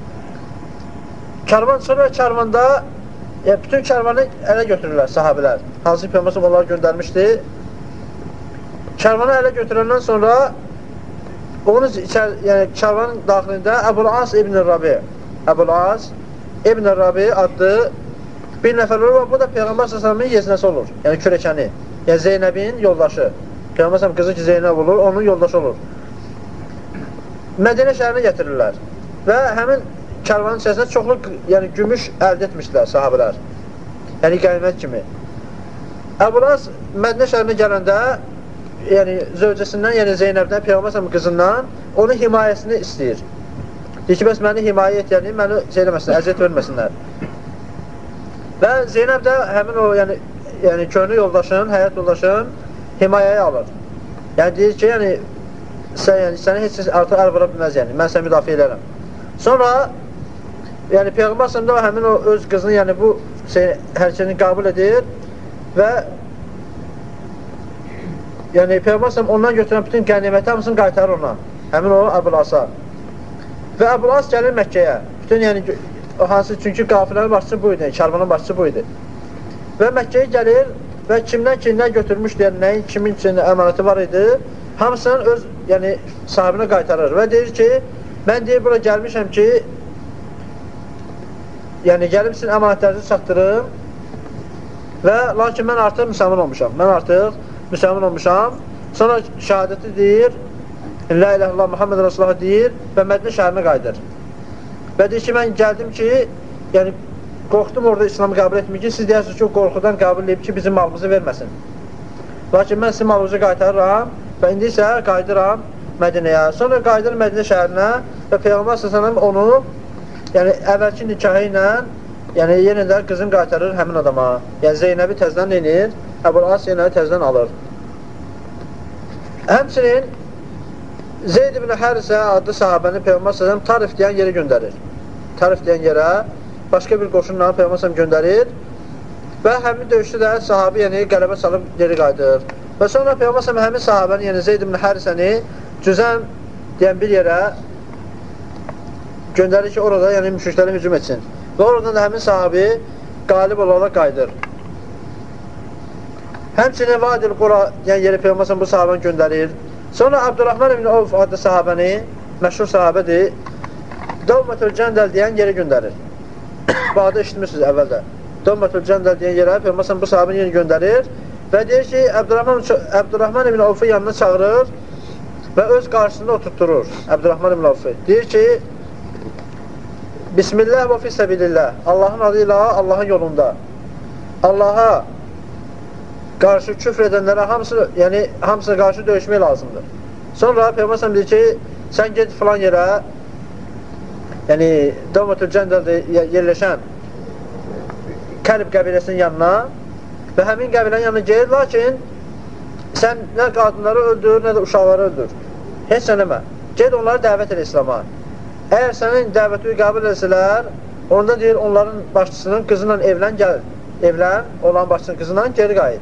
Kərvan çıxır və kərvanda bütün kərvanı ələ götürürlər sahabilər. Hansı Peyğəmbər onları göndərmişdi. Kərvanı ələ götürəndən sonra onun yəni kərvanın daxilində Əbul-As ibn Rabi Əbul-As ibn Rabi adlı bir nəfər olur və bu da Peyğəmbər s.ə.v-in yeznəsi olur. Yəni kürəkəni. Yəni Zeynəbin yoldaşı. Peyğəmbər s.ə.v qızı ki Zeynəb olur, onun yoldaşı olur. Mədinə şəhərinə gətirirlər və həmin kərvanın içərisində çoxlu yəni, gümüş əldə etmişdilər sahabələr. Yəni qənimət kimi. Əbul-As Mədinə şəhərinə gələndə yəni zövcəsindən, yəni Zeynəbdən, Peyğəmbər qızından onun himayəsini istəyir. Deyir ki, bəs məni himayə et, yəni məni eləməsinlər, əziyyət verməsinlər. Və Zeynəb də həmin o yəni köhnə yoldaşın, həyat yoldaşın himayəyə alır. Yəni deyir ki, yəni səni heç artıq əl vura bilməz, yəni mən səni müdafiə edərəm. Sonra yəni Peyğəmbər s.ə.v həmin o öz qızını yəni bu hərəkətini qəbul edir və yəni Peyğəmbər s.ə.v ondan götürən bütün qəniməti hamısını qaytarır ona, həmin o Əbul-Asa. Və Əbul-As gəlir Məkkəyə. Bütün yəni hansı çünki qafilənin başçısı bu idi, kərvanın başçısı bu idi. Və Məkkəyə gəlir və kimdən ki nə götürmüşdü, yəni nəyin kimin üçün əmanəti var idi, hamısının öz yəni sahibinə qaytarır və deyir ki, mən deyir bura gəlmişəm ki, yəni gəlib sizin əmanətlərinizi çatdırım və lakin mən artıq müsəlman olmuşam. Mən artıq müsəlman olmuşam. Sonra şəhadəti deyir, La ilahe illallah Muhammed Rasulullah deyir və Mədinə şəhərinə qayıdır. Və deyir ki, mən gəldim ki, yəni qorxdum orada İslamı qəbul etmir ki, siz deyirsiniz ki, o qorxudan qəbul edib ki, bizim malımızı verməsin. Lakin mən sizin malınızı qaytarıram və indi isə qayıdıram Mədinəyə. Sonra qayıdır Mədinə şəhərinə və Peyğəmbər s.ə.v onu yəni əvvəlki nikahı ilə yəni yenə də qızın qaytarır həmin adama. Yəni Zeynəbi təzdən eləyir, Əbul-As yenə təzdən alır. Həmçinin Zeyd ibn Hərisə adlı sahabəni Peyğəmbər s.ə.v Tarif deyən yerə göndərir. Tarif deyən yerə başqa bir qoşunla Peyğəmbər s.ə.v göndərir və həmin döyüşdə də sahabi yəni qələbə salıb geri qayıdır. Və sonra Peyğəmbər s.ə.v həmin sahabəni yəni Zeyd ibn Hərisəni Cüzəm deyən bir yerə göndərir ki, orada yəni müşriklərə hücum etsin. Və oradan da həmin sahabi qalib olaraq qayıdır. Həmçinin Vadil Qura deyən yeri Peyğəmbər s.ə.v bu sahabəni göndərir. Sonra Abdurrahman ibn Avf adlı sahabəni, məşhur sahabədir, Davmatül Cəndəl deyən yerə göndərir. Bu adı eşitmişsiniz əvvəldə. Davmatül Cəndəl deyən yerə Peyğəmbər s.ə.v bu sahabəni yeni göndərir və deyir ki, Abdurrahman ibn Avf'ı yanına çağırır və öz qarşısında oturtdurur Abdurrahman ibn Avf'ı. Deyir ki, Bismillah və fisəbilillah, Allahın adı ilə, Allahın yolunda. Allaha qarşı küfr edənlərə hamısına qarşı döyüşmək lazımdır. Sonra Peyğəmbər s.ə.v deyir ki, sən ged filan yerə, yəni Davmatül Cəndəldə yerləşən Kəlb qəbiləsinin yanına və həmin qəbilənin yanına gedir, lakin sən nə qadınları öldür, nə də uşaqları öldür. Heç sənəmə. Ged onları dəvət edə İslama. Əgər sənin dəvəti qəbul etsələr, onda deyir, onların başçısının qızından evlən, olan başçısının qızından geri qayıt.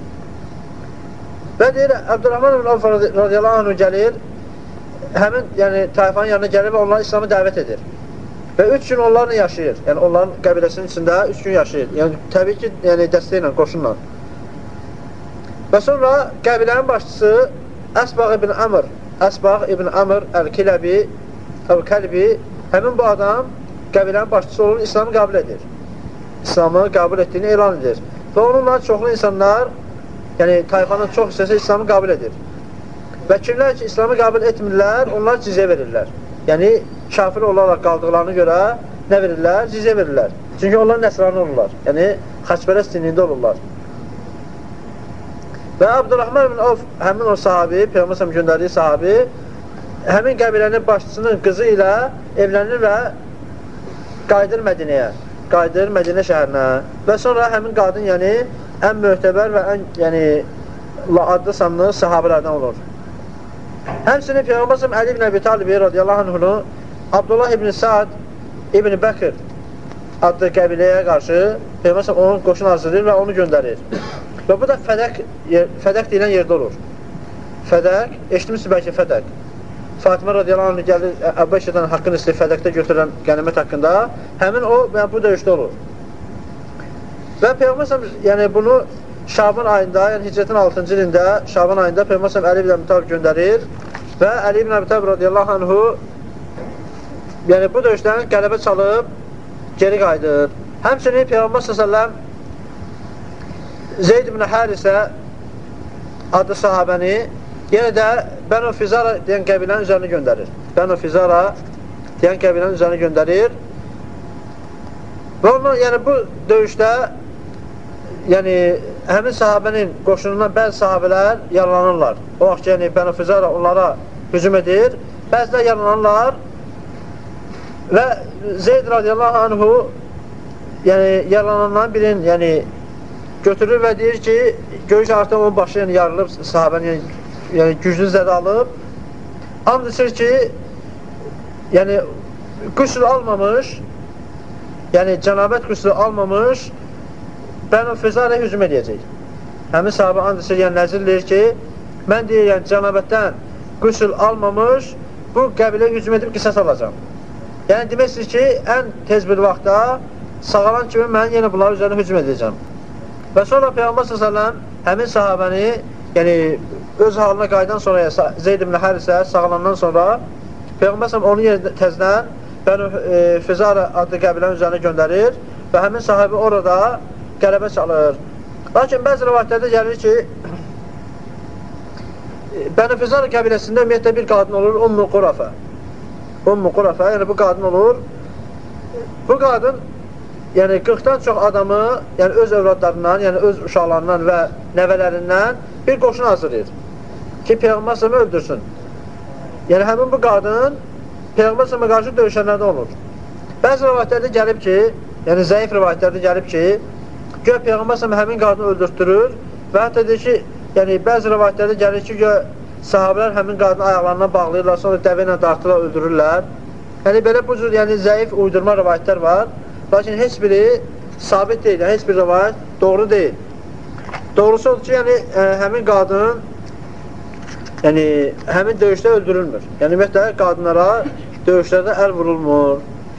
Və deyir, Abdurrahman ibn Avf radiyallahu anh gəlir, həmin yəni, tayfanın yanına gəlir və onları İslam'a dəvət edir. Və 3 gün onlarla yaşayır. Yəni, onların qəbiləsinin içində 3 gün yaşayır. Yəni, təbii ki, yəni, dəstəklə, qoşunla. Və sonra qəbilənin başçısı Əsbaq ibn Amr Əl-Kiləbi, Əl-Kəlbi, həmin bu adam qəbilənin başçısı olur, İslamı qəbul edir. İslamı qəbul etdiyini elan edir. Və onunla çoxlu insanlar, yəni tayfanın çox hissəsi İslamı qəbul edir. Və kimlər ki, İslamı qəbul etmirlər, onlar cizyə verirlər. Yəni, kafir olaraq qaldıqlarına görə nə verirlər? Cizyə verirlər. Çünki onlar nəsrani olurlar. Yəni, xaçpərəst dinində olurlar. Və Abdurrahman ibn Avf, həmin o sahabi, Peyğəmbər göndərdiyi sahabi, həmin qəbilənin başçısının qızı ilə evlənir və qayıdır Mədinəyə, qayıdır Mədinə şəhərinə və sonra həmin qadın yəni ən möhtəbər və ən adlı sanlı sahabələrdən olur. Həmçinin Peyğəmbər Əli ibn Əbi Talibi radiyallahu anhunu Abdullah ibn Sa'd ibn Bəkir adlı qəbiləyə qarşı Peyğəmbər onun qoşun hazırlayır və onu göndərir. Və bu da Fədək deyilən yerdə olur. Fədək, eşitmişsiniz bəlkə Fədək. Fatimə radiyallahu anh gəlir, Əbu Bəşirdən haqqını istəyir Fədəkdə götürülən qənimət haqqında. Həmin o, bu döyüşdə olur. Və Peyğəmbər yəni bunu Şaban ayında, yəni Hicrətin 6-cı ilində Şaban ayında Peyğəmbər Əli ibn Əbi Talib göndərir və Əli ibn Əbi Talib radiyallahu anhu yəni bu döyüşdən qələbə çalıb geri qayıdır. Həmçinin Peyğəmbər s.ə.v Zeyd ibn Harisə adlı sahabəni yenə də Bənu Fizara deyən qəbilənin üzərini göndərir. Bənu Fizara deyən qəbilənin üzərini göndərir. Və ondan, yəni bu döyüşdə yəni həmin sahabənin qoşunundan bəzi sahabələr yaralanırlar. O vaxt yəni Bənu Fizara onlara hücum edir. Bəzilər yaralanırlar və Zeyd radiyallahu anhu yəni yaralananların birini yəni götürür və deyir ki, görüş artıq onun başı yəni yarılıb sahabənin yəni güclü zədə alıb. And içir ki, yəni qüsl almamış, yəni cənabət qüslü almamış Bənu Fizarə hücum edəcək. Həmin sahabə and içir, yəni nəzir deyir ki, mən deyir, yəni cənabətdən qüsl almamış bu qəbilə hücum edib qisas alacam. Yəni deməksiniz ki, ən tez bir vaxtda sağalan kimi mən yenə bunların üzərine hücum edəcəm. Və sonra Peyğəmbər s.ə.v həmin sahabəni, yəni öz halına qaydan sonra Zeyd ibn Harisə sağlandan sonra Peyğəmbər s.ə.v onu yenə təzdən Bənu Fizara adlı qəbilənin üzərinə göndərir və həmin sahabi orada qələbə çalır. Lakin bəzi rivayətlərdə gəlir ki, Bənu Fizara qəbiləsində ümumiyyətlə bir qadın olur, Ummu Qurafə. Ummu Qurafə, yəni bu qadın olur. Bu qadın yəni 40-dan çox adamı, yəni öz övladlarından, yəni öz uşaqlarından və nəvələrindən bir qoşun hazırlayır ki, Peyğəmbər s.ə.v öldürsün. Yəni həmin bu qadın Peyğəmbər s.ə.və qarşı döyüşənlərdə olur. Bəzi rivayətlərdə gəlib ki, yəni zəif rivayətlərdə gəlib ki, göy Peyğəmbər s.ə.v həmin qadını öldürtdürür və hətta deyir ki, yəni bəzi rivayətlərdə gəlir ki, göy sahabələr həmin qadını ayaqlarından bağlayırlar, sonra dəvə ilə dartırlar, öldürürlər. Yəni belə bu cür yəni, zəif uydurma rivayətlər var. Lakin heç biri sabit deyil, yəni heç bir rivayət doğru deyil. Doğrusu odur ki, yəni həmin qadın yəni həmin döyüşdə öldürülmür. Yəni ümumiyyətlə qadınlara döyüşlərdə əl vurulmur.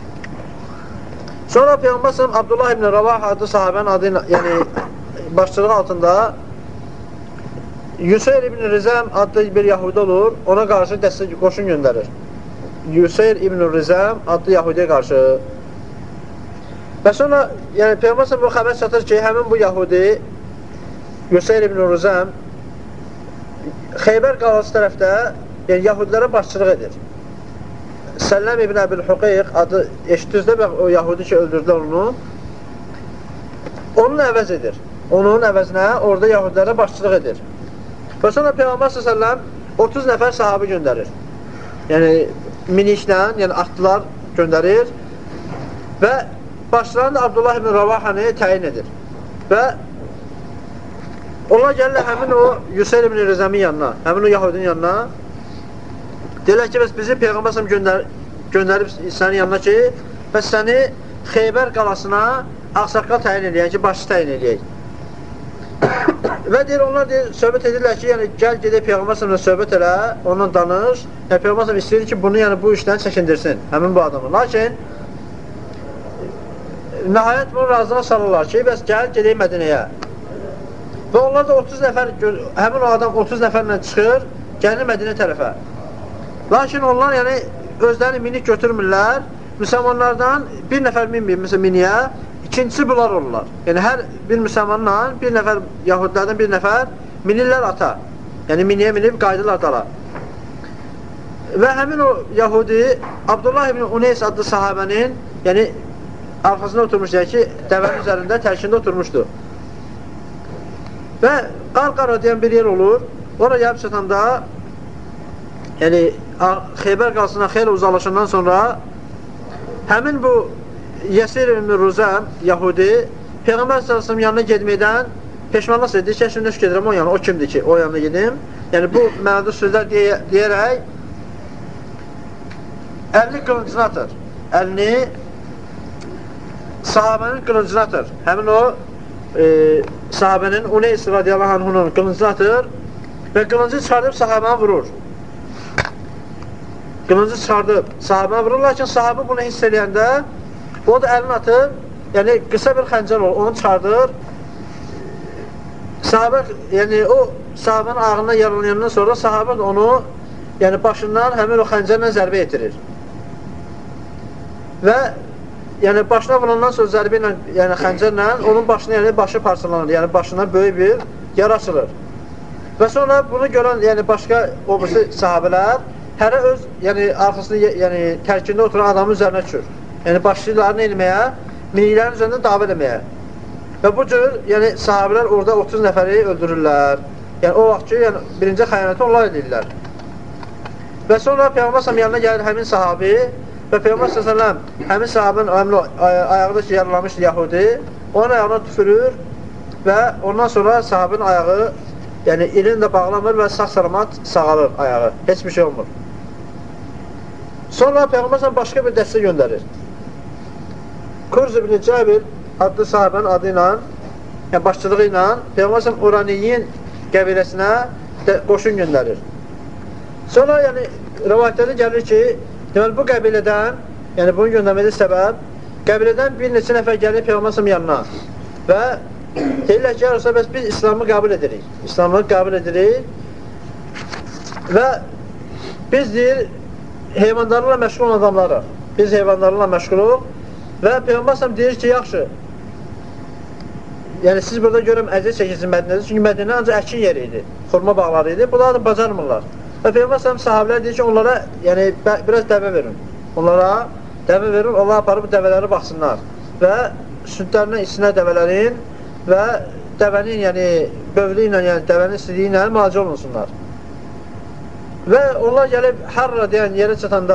Sonra Peyğəmbər s.ə.v Abdullah ibn Rəvah adlı sahabənin adı ilə, yəni başçılığı altında Yüseyr ibn Rizəm adlı bir Yahudi olur, ona qarşı dəstə qoşun göndərir. Yüseyr ibn Rizəm adlı Yahudiyə qarşı. Və sonra yəni Peyğəmbər s.ə.v bu xəbər çatır ki, həmin bu Yahudi Yüseyr ibn Rizəm Xeybər qalası tərəfdə yəni Yahudilərə başçılıq edir. Səlləm ibn Əbil Huqeyq adı eşitdinizdə o Yahudi ki, öldürdülər onu. Onun əvəz edir. Onun əvəzinə orada Yahudilərə başçılıq edir. Və sonra Peyğəmbər s.ə.v 30 nəfər sahabı göndərir. Yəni miniklə, yəni atlılar göndərir və başlarını da Abdullah ibn Ravahanı təyin edir. Və onlar gəlirlər həmin o Yüseyr ibn Rizəmin yanına, həmin o Yahudinin yanına. Deyirlər ki, bəs bizi Peyğəmbər s.ə.v göndərib sənin yanına ki, bəs səni Xeybər qalasına ağsaqqal təyin edəyək ki, başçı təyin edəyək. Və deyir, onlar deyir, söhbət edirlər ki, yəni gəl gedək Peyğəmbər s.ə.v söhbət elə, ondan danış. Yəni Peyğəmbər s.ə.v istəyir ki, bunu yəni bu işdən çəkindirsin, həmin bu adamı. Lakin nəhayət bunu razına salırlar ki, bəs gəl gedək Mədinəyə. Və onlar da 30 nəfər, həmin o adam 30 nəfərlə çıxır, gəlir Mədinə tərəfə. Lakin onlar yəni özlərini minik götürmürlər, müsəlmanlardan bir nəfər minməyib, məsələn miniyə, ikincisi bunlar olurlar. Yəni hər bir müsəlmanla bir nəfər, yahudilərdən bir nəfər minirlər ata. Yəni miniyə minib qayıdırlar dala. Və həmin o Yahudi Abdullah ibn Uneys adlı sahabənin yəni arxasında oturmuşdu, yəni ki, dəvənin üzərində tərkində oturmuşdu. Və Qarqara deyən bir yer olur, oraya gəlib çatanda yəni Xeybər qalsından xeyli uzaqlaşandan sonra həmin bu Yəsir ibn Ruzəm, Yahudi, Peyğəmbər s.ə.v yanına gedməkdən peşmanlıq edir ki, şimdi nöş gedirəm o yana, o kimdir ki, o yanına gedim. Yəni bu mənada sözlər deyərək əlini qılıncına atır. Əlini sahabənin qılıncına atır. Həmin o sahabənin Uneys radiyallahu anhunun qılıncına atır və qılıncı çıxardıb sahabəni vurur. Qılıncı çıxardıb sahabəni vurur, lakin sahabı bunu hiss edəndə o da əlini atıb, yəni qısa bir xəncər olur, onu çıxardır. Sahabə, yəni o sahabənin ağından yaralayandan sonra sahabə onu, yəni başından həmin o xəncərlə zərbə etirir. Və yəni başına vurandan sonra zərbə ilə, yəni xəncərlə onun başına, yəni başı parçalanır, yəni başına böyük bir yara açılır. Və sonra bunu görən, yəni başqa obrisi sahabələr hərə öz, yəni arxasında, yəni tərkində oturan adamın üzərinə düşür. Yəni başlayırlar nə etməyə? Miniklərin üzərində dava eləməyə. Və bu cür, yəni sahabələr orada 30 nəfəri öldürürlər. Yəni o vaxt ki, yəni, birinci xəyanəti onlar edirlər. Və sonra Peyğəmbər s.ə.v yanına gəlir həmin sahabi və Peyğəmbər s.ə.v həmin sahabinin ayağında ki, yaralamışdı Yahudi, onun ayağına tüfürür və ondan sonra sahabinin ayağı, yəni ilin də bağlanır və sağ-salamat sağalır ayağı. Heç bir şey olmur. Sonra Peyğəmbər s.ə.v başqa bir dəstə göndərir. Kurz ibn Cəbir adlı sahabənin adı ilə, yəni başçılığı ilə Peyğəmbər s.ə.v Uraniyin qəbiləsinə qoşun göndərir. Sonra, yəni, rəvayətlərdə gəlir ki, deməli, bu qəbilədən, yəni bunu göndərmədə səbəb, qəbilədən bir neçə nəfər gəlir Peyğəmbər s.ə.v yanına və deyirlər ki, yarısa bəs biz İslamı qəbul edirik. İslamı qəbul edirik və biz deyir, heyvanlarla məşğul olan adamlarıq. Biz heyvanlarla məşğuluq və Peyğəmbər s.ə.v deyir ki, yaxşı, yəni siz burada görəm əziyyət çəkirsiniz Mədinədə, çünki Mədinə ancaq əkin yeri idi, xurma bağları idi, bunlar da bacarmırlar. Və Peyğəmbər s.ə.v sahabələr deyir ki, onlara yəni, biraz dəvə verin. Onlara dəvə verin, onlar aparıb dəvələri baxsınlar və südlərindən içsinə dəvələrin və dəvənin, yəni bövlü ilə, yəni dəvənin istiliyi ilə müalicə olunsunlar. Və onlar gəlib Harra deyən yerə çatanda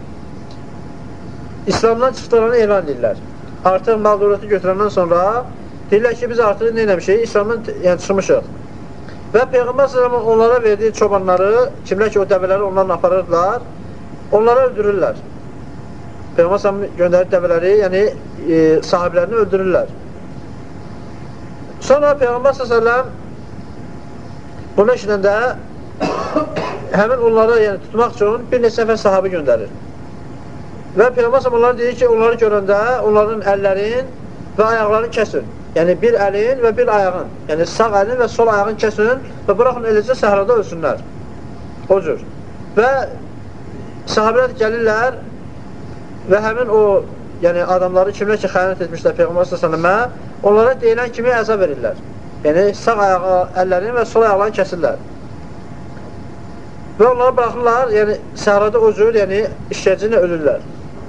İslamdan çıxdıqlarını elan edirlər. Artıq mal-dövləti götürəndən sonra deyirlər ki, biz artıq nə eləmişik? İslamdan yəni, çıxmışıq. Və Peyğəmbər s.ə.v onlara verdiyi çobanları, kimlər ki o dəvələri onlarla aparırlar, onları öldürürlər. Peyğəmbər s.ə.v göndərir dəvələri, yəni sahiblərini öldürürlər. Sonra Peyğəmbər s.ə.v bunu eşidəndə həmin onları yəni, tutmaq üçün bir neçə nəfər sahabı göndərir. Və Peyğəmbər s.ə.v onları deyir ki, onları görəndə onların əllərin və ayaqlarını kəsin. Yəni bir əlin və bir ayağın, yəni sağ əlin və sol ayağın kəsin və buraxın eləcə səhrada ölsünlər. O cür. Və sahabələr gəlirlər və həmin o yəni adamları kimlər ki xəyanət etmişlər Peyğəmbər s.ə.və onlara deyilən kimi əzab verirlər. Yəni sağ ayağı, əllərini və sol ayaqlarını kəsirlər. Və onları baxırlar, yəni səhrada o cür, yəni işgəncə ilə ölürlər.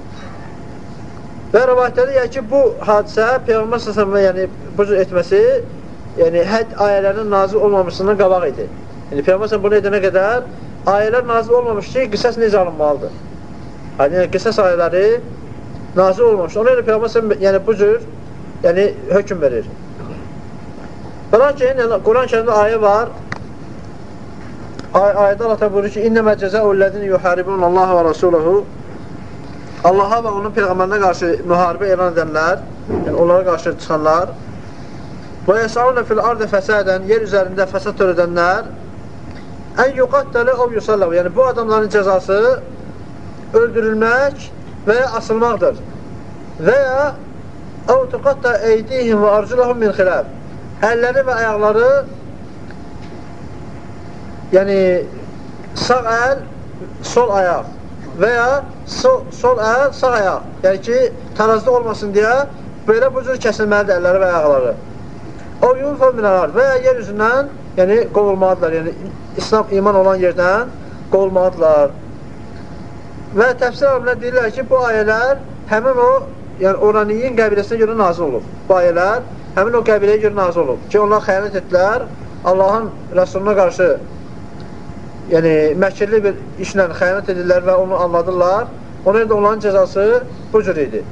Və rəvayətləri yəni ki, bu hadisə Peyğəmbər s.ə.və yəni bu cür etməsi yəni hədd ayələrinin nazil olmamışlığından qabaq idi. Yəni Peyğəmbər s.ə.və bunu edənə qədər ayələr nazil olmamış ki, qisas necə alınmalıdır. Yəni qisas ayələri nazil olmamış. Ona görə Peyğəmbər s.ə.və yəni bu cür yəni hökm verir. Və lakin yəni, Quran-Kərimdə ayə var. Ayədə Allah buyurur ki, İnnəmə cəzəullədini yuharibun Allah və Rasulahu Allaha və onun Peyğəmbərinə qarşı müharibə elan edənlər, yəni onlara qarşı çıxanlar və yəsaunə fil ardə fəsədən, yer üzərində fəsad törədənlər ən yuqattəli ov yusallav, yəni bu adamların cəzası öldürülmək və ya asılmaqdır və ya əv tuqatta eydihim və arculahum min xiləf, əlləri və ayaqları yəni sağ əl, sol ayaq və ya sol əl, sağ ayaq. Yəni ki, tarazda olmasın deyə belə bu cür kəsilməlidir əlləri və ayaqları. O yunfol minələr və ya yer üzündən yəni qovulmalıdırlar. Yəni İslam iman olan yerdən qovulmalıdırlar. Və təfsir alimlər deyirlər ki, bu ayələr həmin o yəni Uraniyin qəbiləsinə görə nazil olub. Bu ayələr həmin o qəbiləyə görə nazil olub. Ki, onlar xəyanət etdilər, Allahın Rəsuluna qarşı yəni məkirli bir işlə xəyanət edirlər və onu anladırlar. Ona görə də onların cəzası bu cür idi.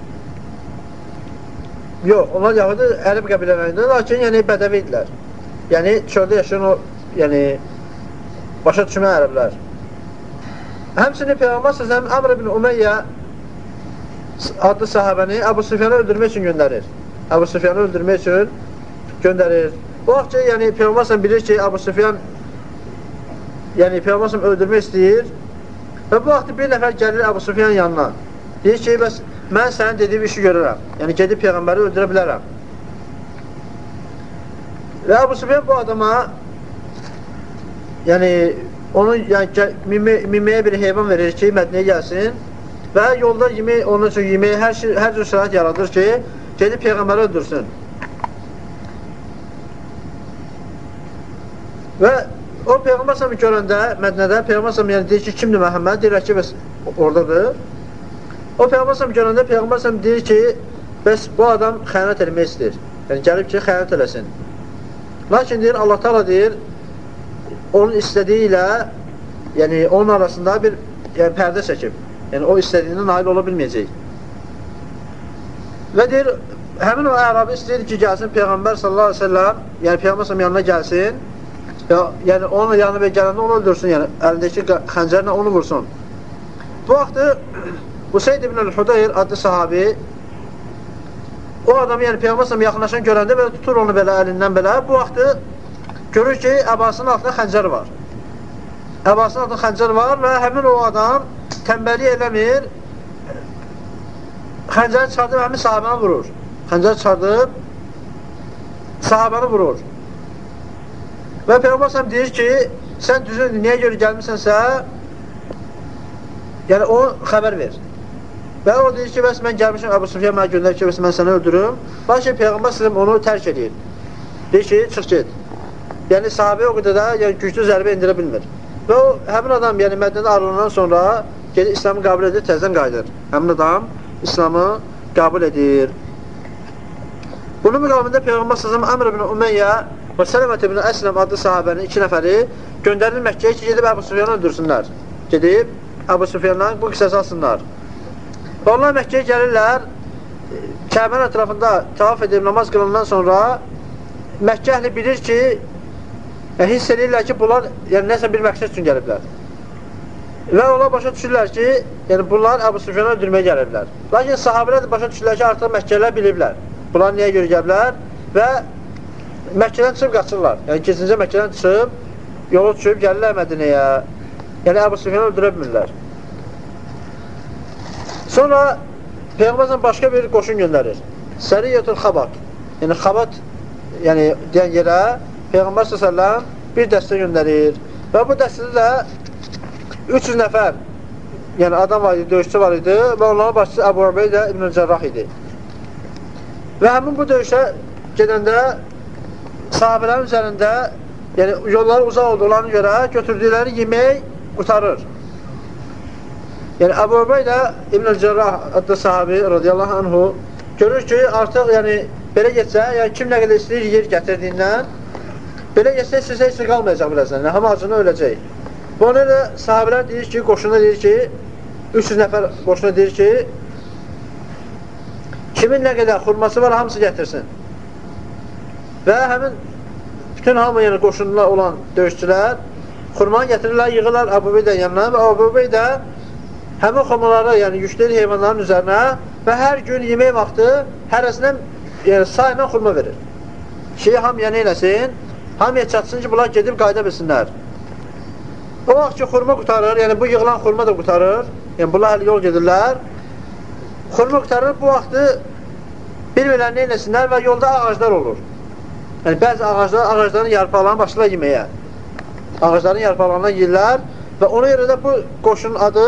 Yox, onlar yahudi ərəb qəbilələrində, lakin yəni bədəvi idilər. Yəni çöldə yaşayan o, yəni başa düşmə ərəblər. Həmçinin Peyğəmbər s.ə.v Əmr ibn Umeyyə adlı sahabəni Əbu Süfyanı öldürmək üçün göndərir. Əbu Süfyanı öldürmək üçün göndərir. O vaxt ki, yəni Peyğəmbər s.ə.v bilir ki, Əbu Süfyan yəni Peyğəmbər s.ə.v öldürmək istəyir və bu vaxt bir nəfər gəlir Əbu Süfyanın yanına. Deyir ki, bəs mən sənin dediyim işi görürəm. Yəni gedib Peyğəmbəri öldürə bilərəm. Və Əbu Süfyan bu adama yəni onu minməyə bir heyvan verir ki, Mədinəyə gəlsin və yolda yemək, onun üçün yemək, hər cür şərait yaradır ki, gedib Peyğəmbəri öldürsün. Və o Peyğəmbər s.ə.v görəndə, Mədinədə Peyğəmbər s.ə.v yəni deyir ki, kimdir Məhəmməd? Deyir ki, bəs oradadır. O Peyğəmbər s.ə.v görəndə Peyğəmbər s.ə.v deyir ki, bəs bu adam xəyanət eləmək istəyir. Yəni gəlib ki, xəyanət eləsin. Lakin deyir, Allah Teala deyir, onun istədiyi ilə, yəni onun arasında bir pərdə çəkib. Yəni o istədiyinə nail ola bilməyəcək. Və deyir, həmin o ərabi istəyir ki, gəlsin Peyğəmbər sallallahu aleyhi ve sellem, yəni Peyğəmbər sallallahu yanına gəlsin, yəni onun yanına gələndə onu öldürsün, yəni əlindəki xəncərlə onu vursun. Bu vaxtı Useyd ibn el-Hudayr adlı sahabi o adamı, yəni Peyğəmbər sallallahu yaxınlaşan görəndə belə tutur onu belə əlindən belə. Bu vaxtı görür ki, əbasının altında xəncər var. Əbasının altında xəncər var və həmin o adam tənbəli eləmir, xəncəri çıxardıb həmin sahabanı vurur. Xəncəri çıxardıb sahabanı vurur. Və Peyğəmbər s.ə.v deyir ki, sən düzün, niyə görə gəlmişsənsə, yəni o xəbər ver. Və o deyir ki, bəs mən gəlmişim, Əbu Süfyan mənə göndər ki, bəs mən səni öldürüm. Lakin Peyğəmbər s.ə.v onu tərk edir. Deyir ki, çıx get. Yəni sahabə o qədər də yəni, güclü zərbə indirə bilmir. Və o, həmin adam yəni Mədinədə ayrılandan sonra gedir, İslamı qəbul edir, təzədən qayıdır. Həmin adam İslamı qəbul edir. Bunun müqamında Peyğəmbər s.ə.v Əmr ibn Umeyyə və Sələmət ibn Əsləm adlı sahabənin 2 nəfəri göndərilir Məkkəyə ki, gedib Əbu Süfyanı öldürsünlər. Gedib Əbu Süfyandan bu qisəsi alsınlar. Və onlar Məkkəyə gəlirlər, Kəbənin ətrafında tavaf edib namaz qılından sonra Məkkə əhli bilir ki, hiss edirlər ki, bunlar yəni, nəsə bir məqsəd üçün gəliblər. Və onlar başa düşürlər ki, yəni, bunlar Əbu Süfyanı öldürməyə gəliblər. Lakin sahabələr də başa düşürlər ki, artıq Məkkəlilər biliblər. Bunlar niyə görə gəliblər və Məkkədən çıxıb qaçırlar. Yəni, kesinci Məkkədən çıxıb, yolu düşüb gəlirlər Mədinəyə. Yəni, Əbu Süfyanı öldürə bilmirlər. Sonra Peyğəmbər başqa bir qoşun göndərir. Səriyyətul Xabat. Yəni, Xabat yəni, deyən yerə Peyğəmbər s.ə.v bir dəstə göndərir. Və bu dəstədə də 300 nəfər yəni adam var idi, döyüşçü var idi və onların başçısı Əbu Ubeydə İbn Cərrah idi. Və həmin bu döyüşə gedəndə sahabələrin üzərində yəni yolları uzaq olduqlarına görə götürdükləri yemək qutarır. Yəni Əbu Ubeydə İbn Cərrah adlı sahabi radiyallahu anhu görür ki, artıq yəni belə getsə, yəni kim nə qədər istəyir yer gətirdiyindən belə getsə heç qalmayacaq birazdan, yəni, hamı acını öləcək. Bu ona da sahabələr deyir ki, qoşuna deyir ki, 300 nəfər qoşuna deyir ki, kimin nə qədər xurması var, hamısı gətirsin. Və həmin bütün hamı yəni qoşunla olan döyüşçülər xurmanı gətirirlər, yığırlar Əbu Ubeydən yanına və Əbu Ubeydə həmin xurmaları, yəni yükləyir heyvanların üzərinə və hər gün yemək vaxtı hərəsindən yəni, sayla xurma verir. Ki, hamıya neyləsin? Hamıya çatsın ki, bunlar gedib qayda bilsinlər. O vaxt ki, xurma qutarır, yəni bu yığılan xurma da qutarır, yəni bunlar hələ yol gedirlər. Xurma qutarır, bu vaxtı bir-birlər neyləsinlər və yolda ağaclar olur. Yəni bəzi ağacların yarpaqlarını başlayırlar yeməyə. Ağacların yarpaqlarından yeyirlər və ona görə də bu qoşunun adı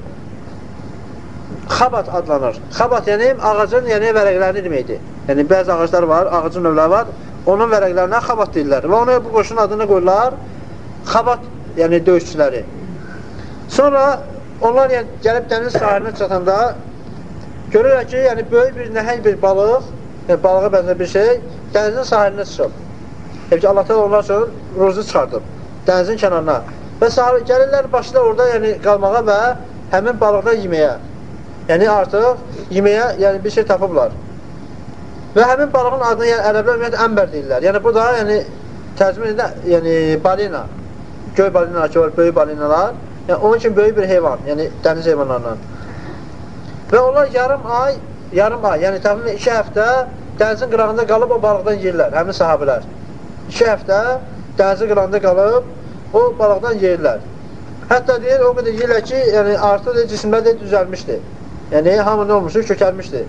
Xabat adlanır. Xabat yəni ağacın yəni, vərəqlərini deməkdir. Yəni bəzi ağaclar var, ağacın növləri var, onun vərəqlərinə Xabat deyirlər və ona bu qoşunun adını qoyurlar Xabat, yəni döyüşçüləri. Sonra onlar yəni, gəlib dəniz sahilinə çatanda görürlər ki, yəni böyük bir nəhəng bir balıq, yəni balığa bənzər bir şey dənizin sahilinə çıxıb. Ki Allah təala onlar üçün ruzu çıxardıb dənizin kənarına. Və gəlirlər başda orada yəni qalmağa və həmin balıqdan yeməyə. Yəni artıq yeməyə yəni bir şey tapıblar. Və həmin balığın adını yəni ərəblər ümumiyyətlə əmbər deyirlər. Yəni bu da yəni tərcümə edən yəni balina. Göy balinalar ki var, böyük balinalar. Yəni onun üçün böyük bir heyvan, yəni dəniz heyvanlarından. Və onlar yarım ay, yəni təxminən 2 həftə dənizin qırağında qalıb o balıqdan yeyirlər, həmin sahabilər. 2 həftə dənizin qırağında qalıb o balıqdan yeyirlər. Hətta deyir, o qədər yeyirlər ki, yəni artıq cisimlər də düzəlmişdi. Yəni hamı nə olmuşdur? Kökəlmişdi.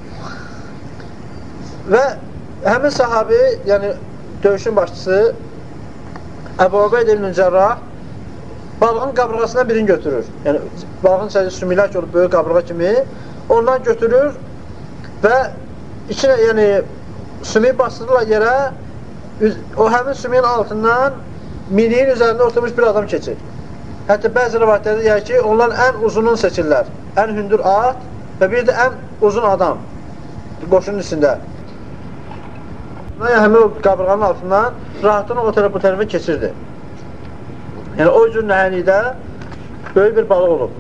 Və həmin sahabi, yəni döyüşün başçısı Əbu Ubeyd ibn Cərrah balığın qabrığasından birini götürür. Yəni balığın içərisində sümüklər ki olur, böyük qabırğa kimi, ondan götürür və içinə, yəni sümüyü bastırırlar yerə, o həmin sümüyün altından miniyin üzərində oturmuş bir adam keçir. Hətta bəzi rivayətlərdə deyir ki, onlar ən uzununu seçirlər. Ən hündür at və bir də ən uzun adam qoşunun içində. Yəni həmin o qabırğanın altından rahatına o tərəf bu tərəfə keçirdi. Yəni o cür nəhəlikdə böyük bir balıq olub.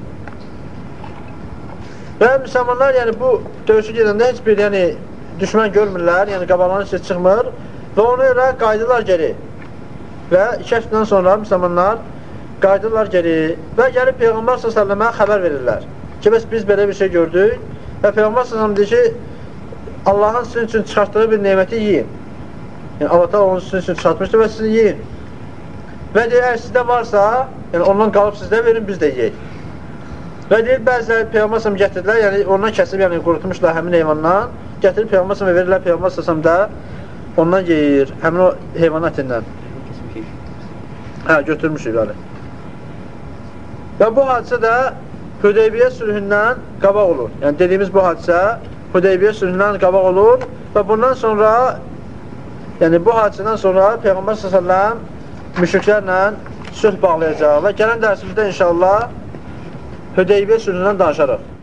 Və müsəlmanlar yəni bu döyüşü gedəndə heç bir yəni düşmən görmürlər, yəni qabaqlarına heç çıxmır və ona görə qayıdırlar geri. Və 2 həftədən sonra müsəlmanlar qayıdırlar geri və gəlib Peyğəmbər s.ə.və xəbər verirlər ki, bəs biz belə bir şey gördük və Peyğəmbər s.ə.və deyir ki, Allahın sizin üçün çıxartdığı bir neməti yiyin. Yəni Allah da onu sizin üçün çıxartmışdır və sizin yiyin. Və deyir, əgər sizdə varsa, yəni ondan qalıb sizdə verin, biz də yeyək. Və deyir, bəziləri Peyğəmbər s.ə.və gətirdilər, yəni ondan kəsib, yəni qurutmuşlar həmin heyvandan, gətirib Peyğəmbər s.ə.və verirlər, Peyğəmbər s.ə.və də ondan yeyir, həmin o heyvan ətindən. Hə, götürmüşük, bəli. Və bu hadisə də Hüdeybiyyə sülhündən qabaq olur. Yəni dediyimiz bu hadisə Hüdeybiyyə sülhündən qabaq olur və bundan sonra, yəni bu hadisədən sonra Peyğəmbər s.ə.və müşriklərlə sülh bağlayacaq və gələn dərsimizdə inşallah Hüdeybiyyə sülhündən danışarıq.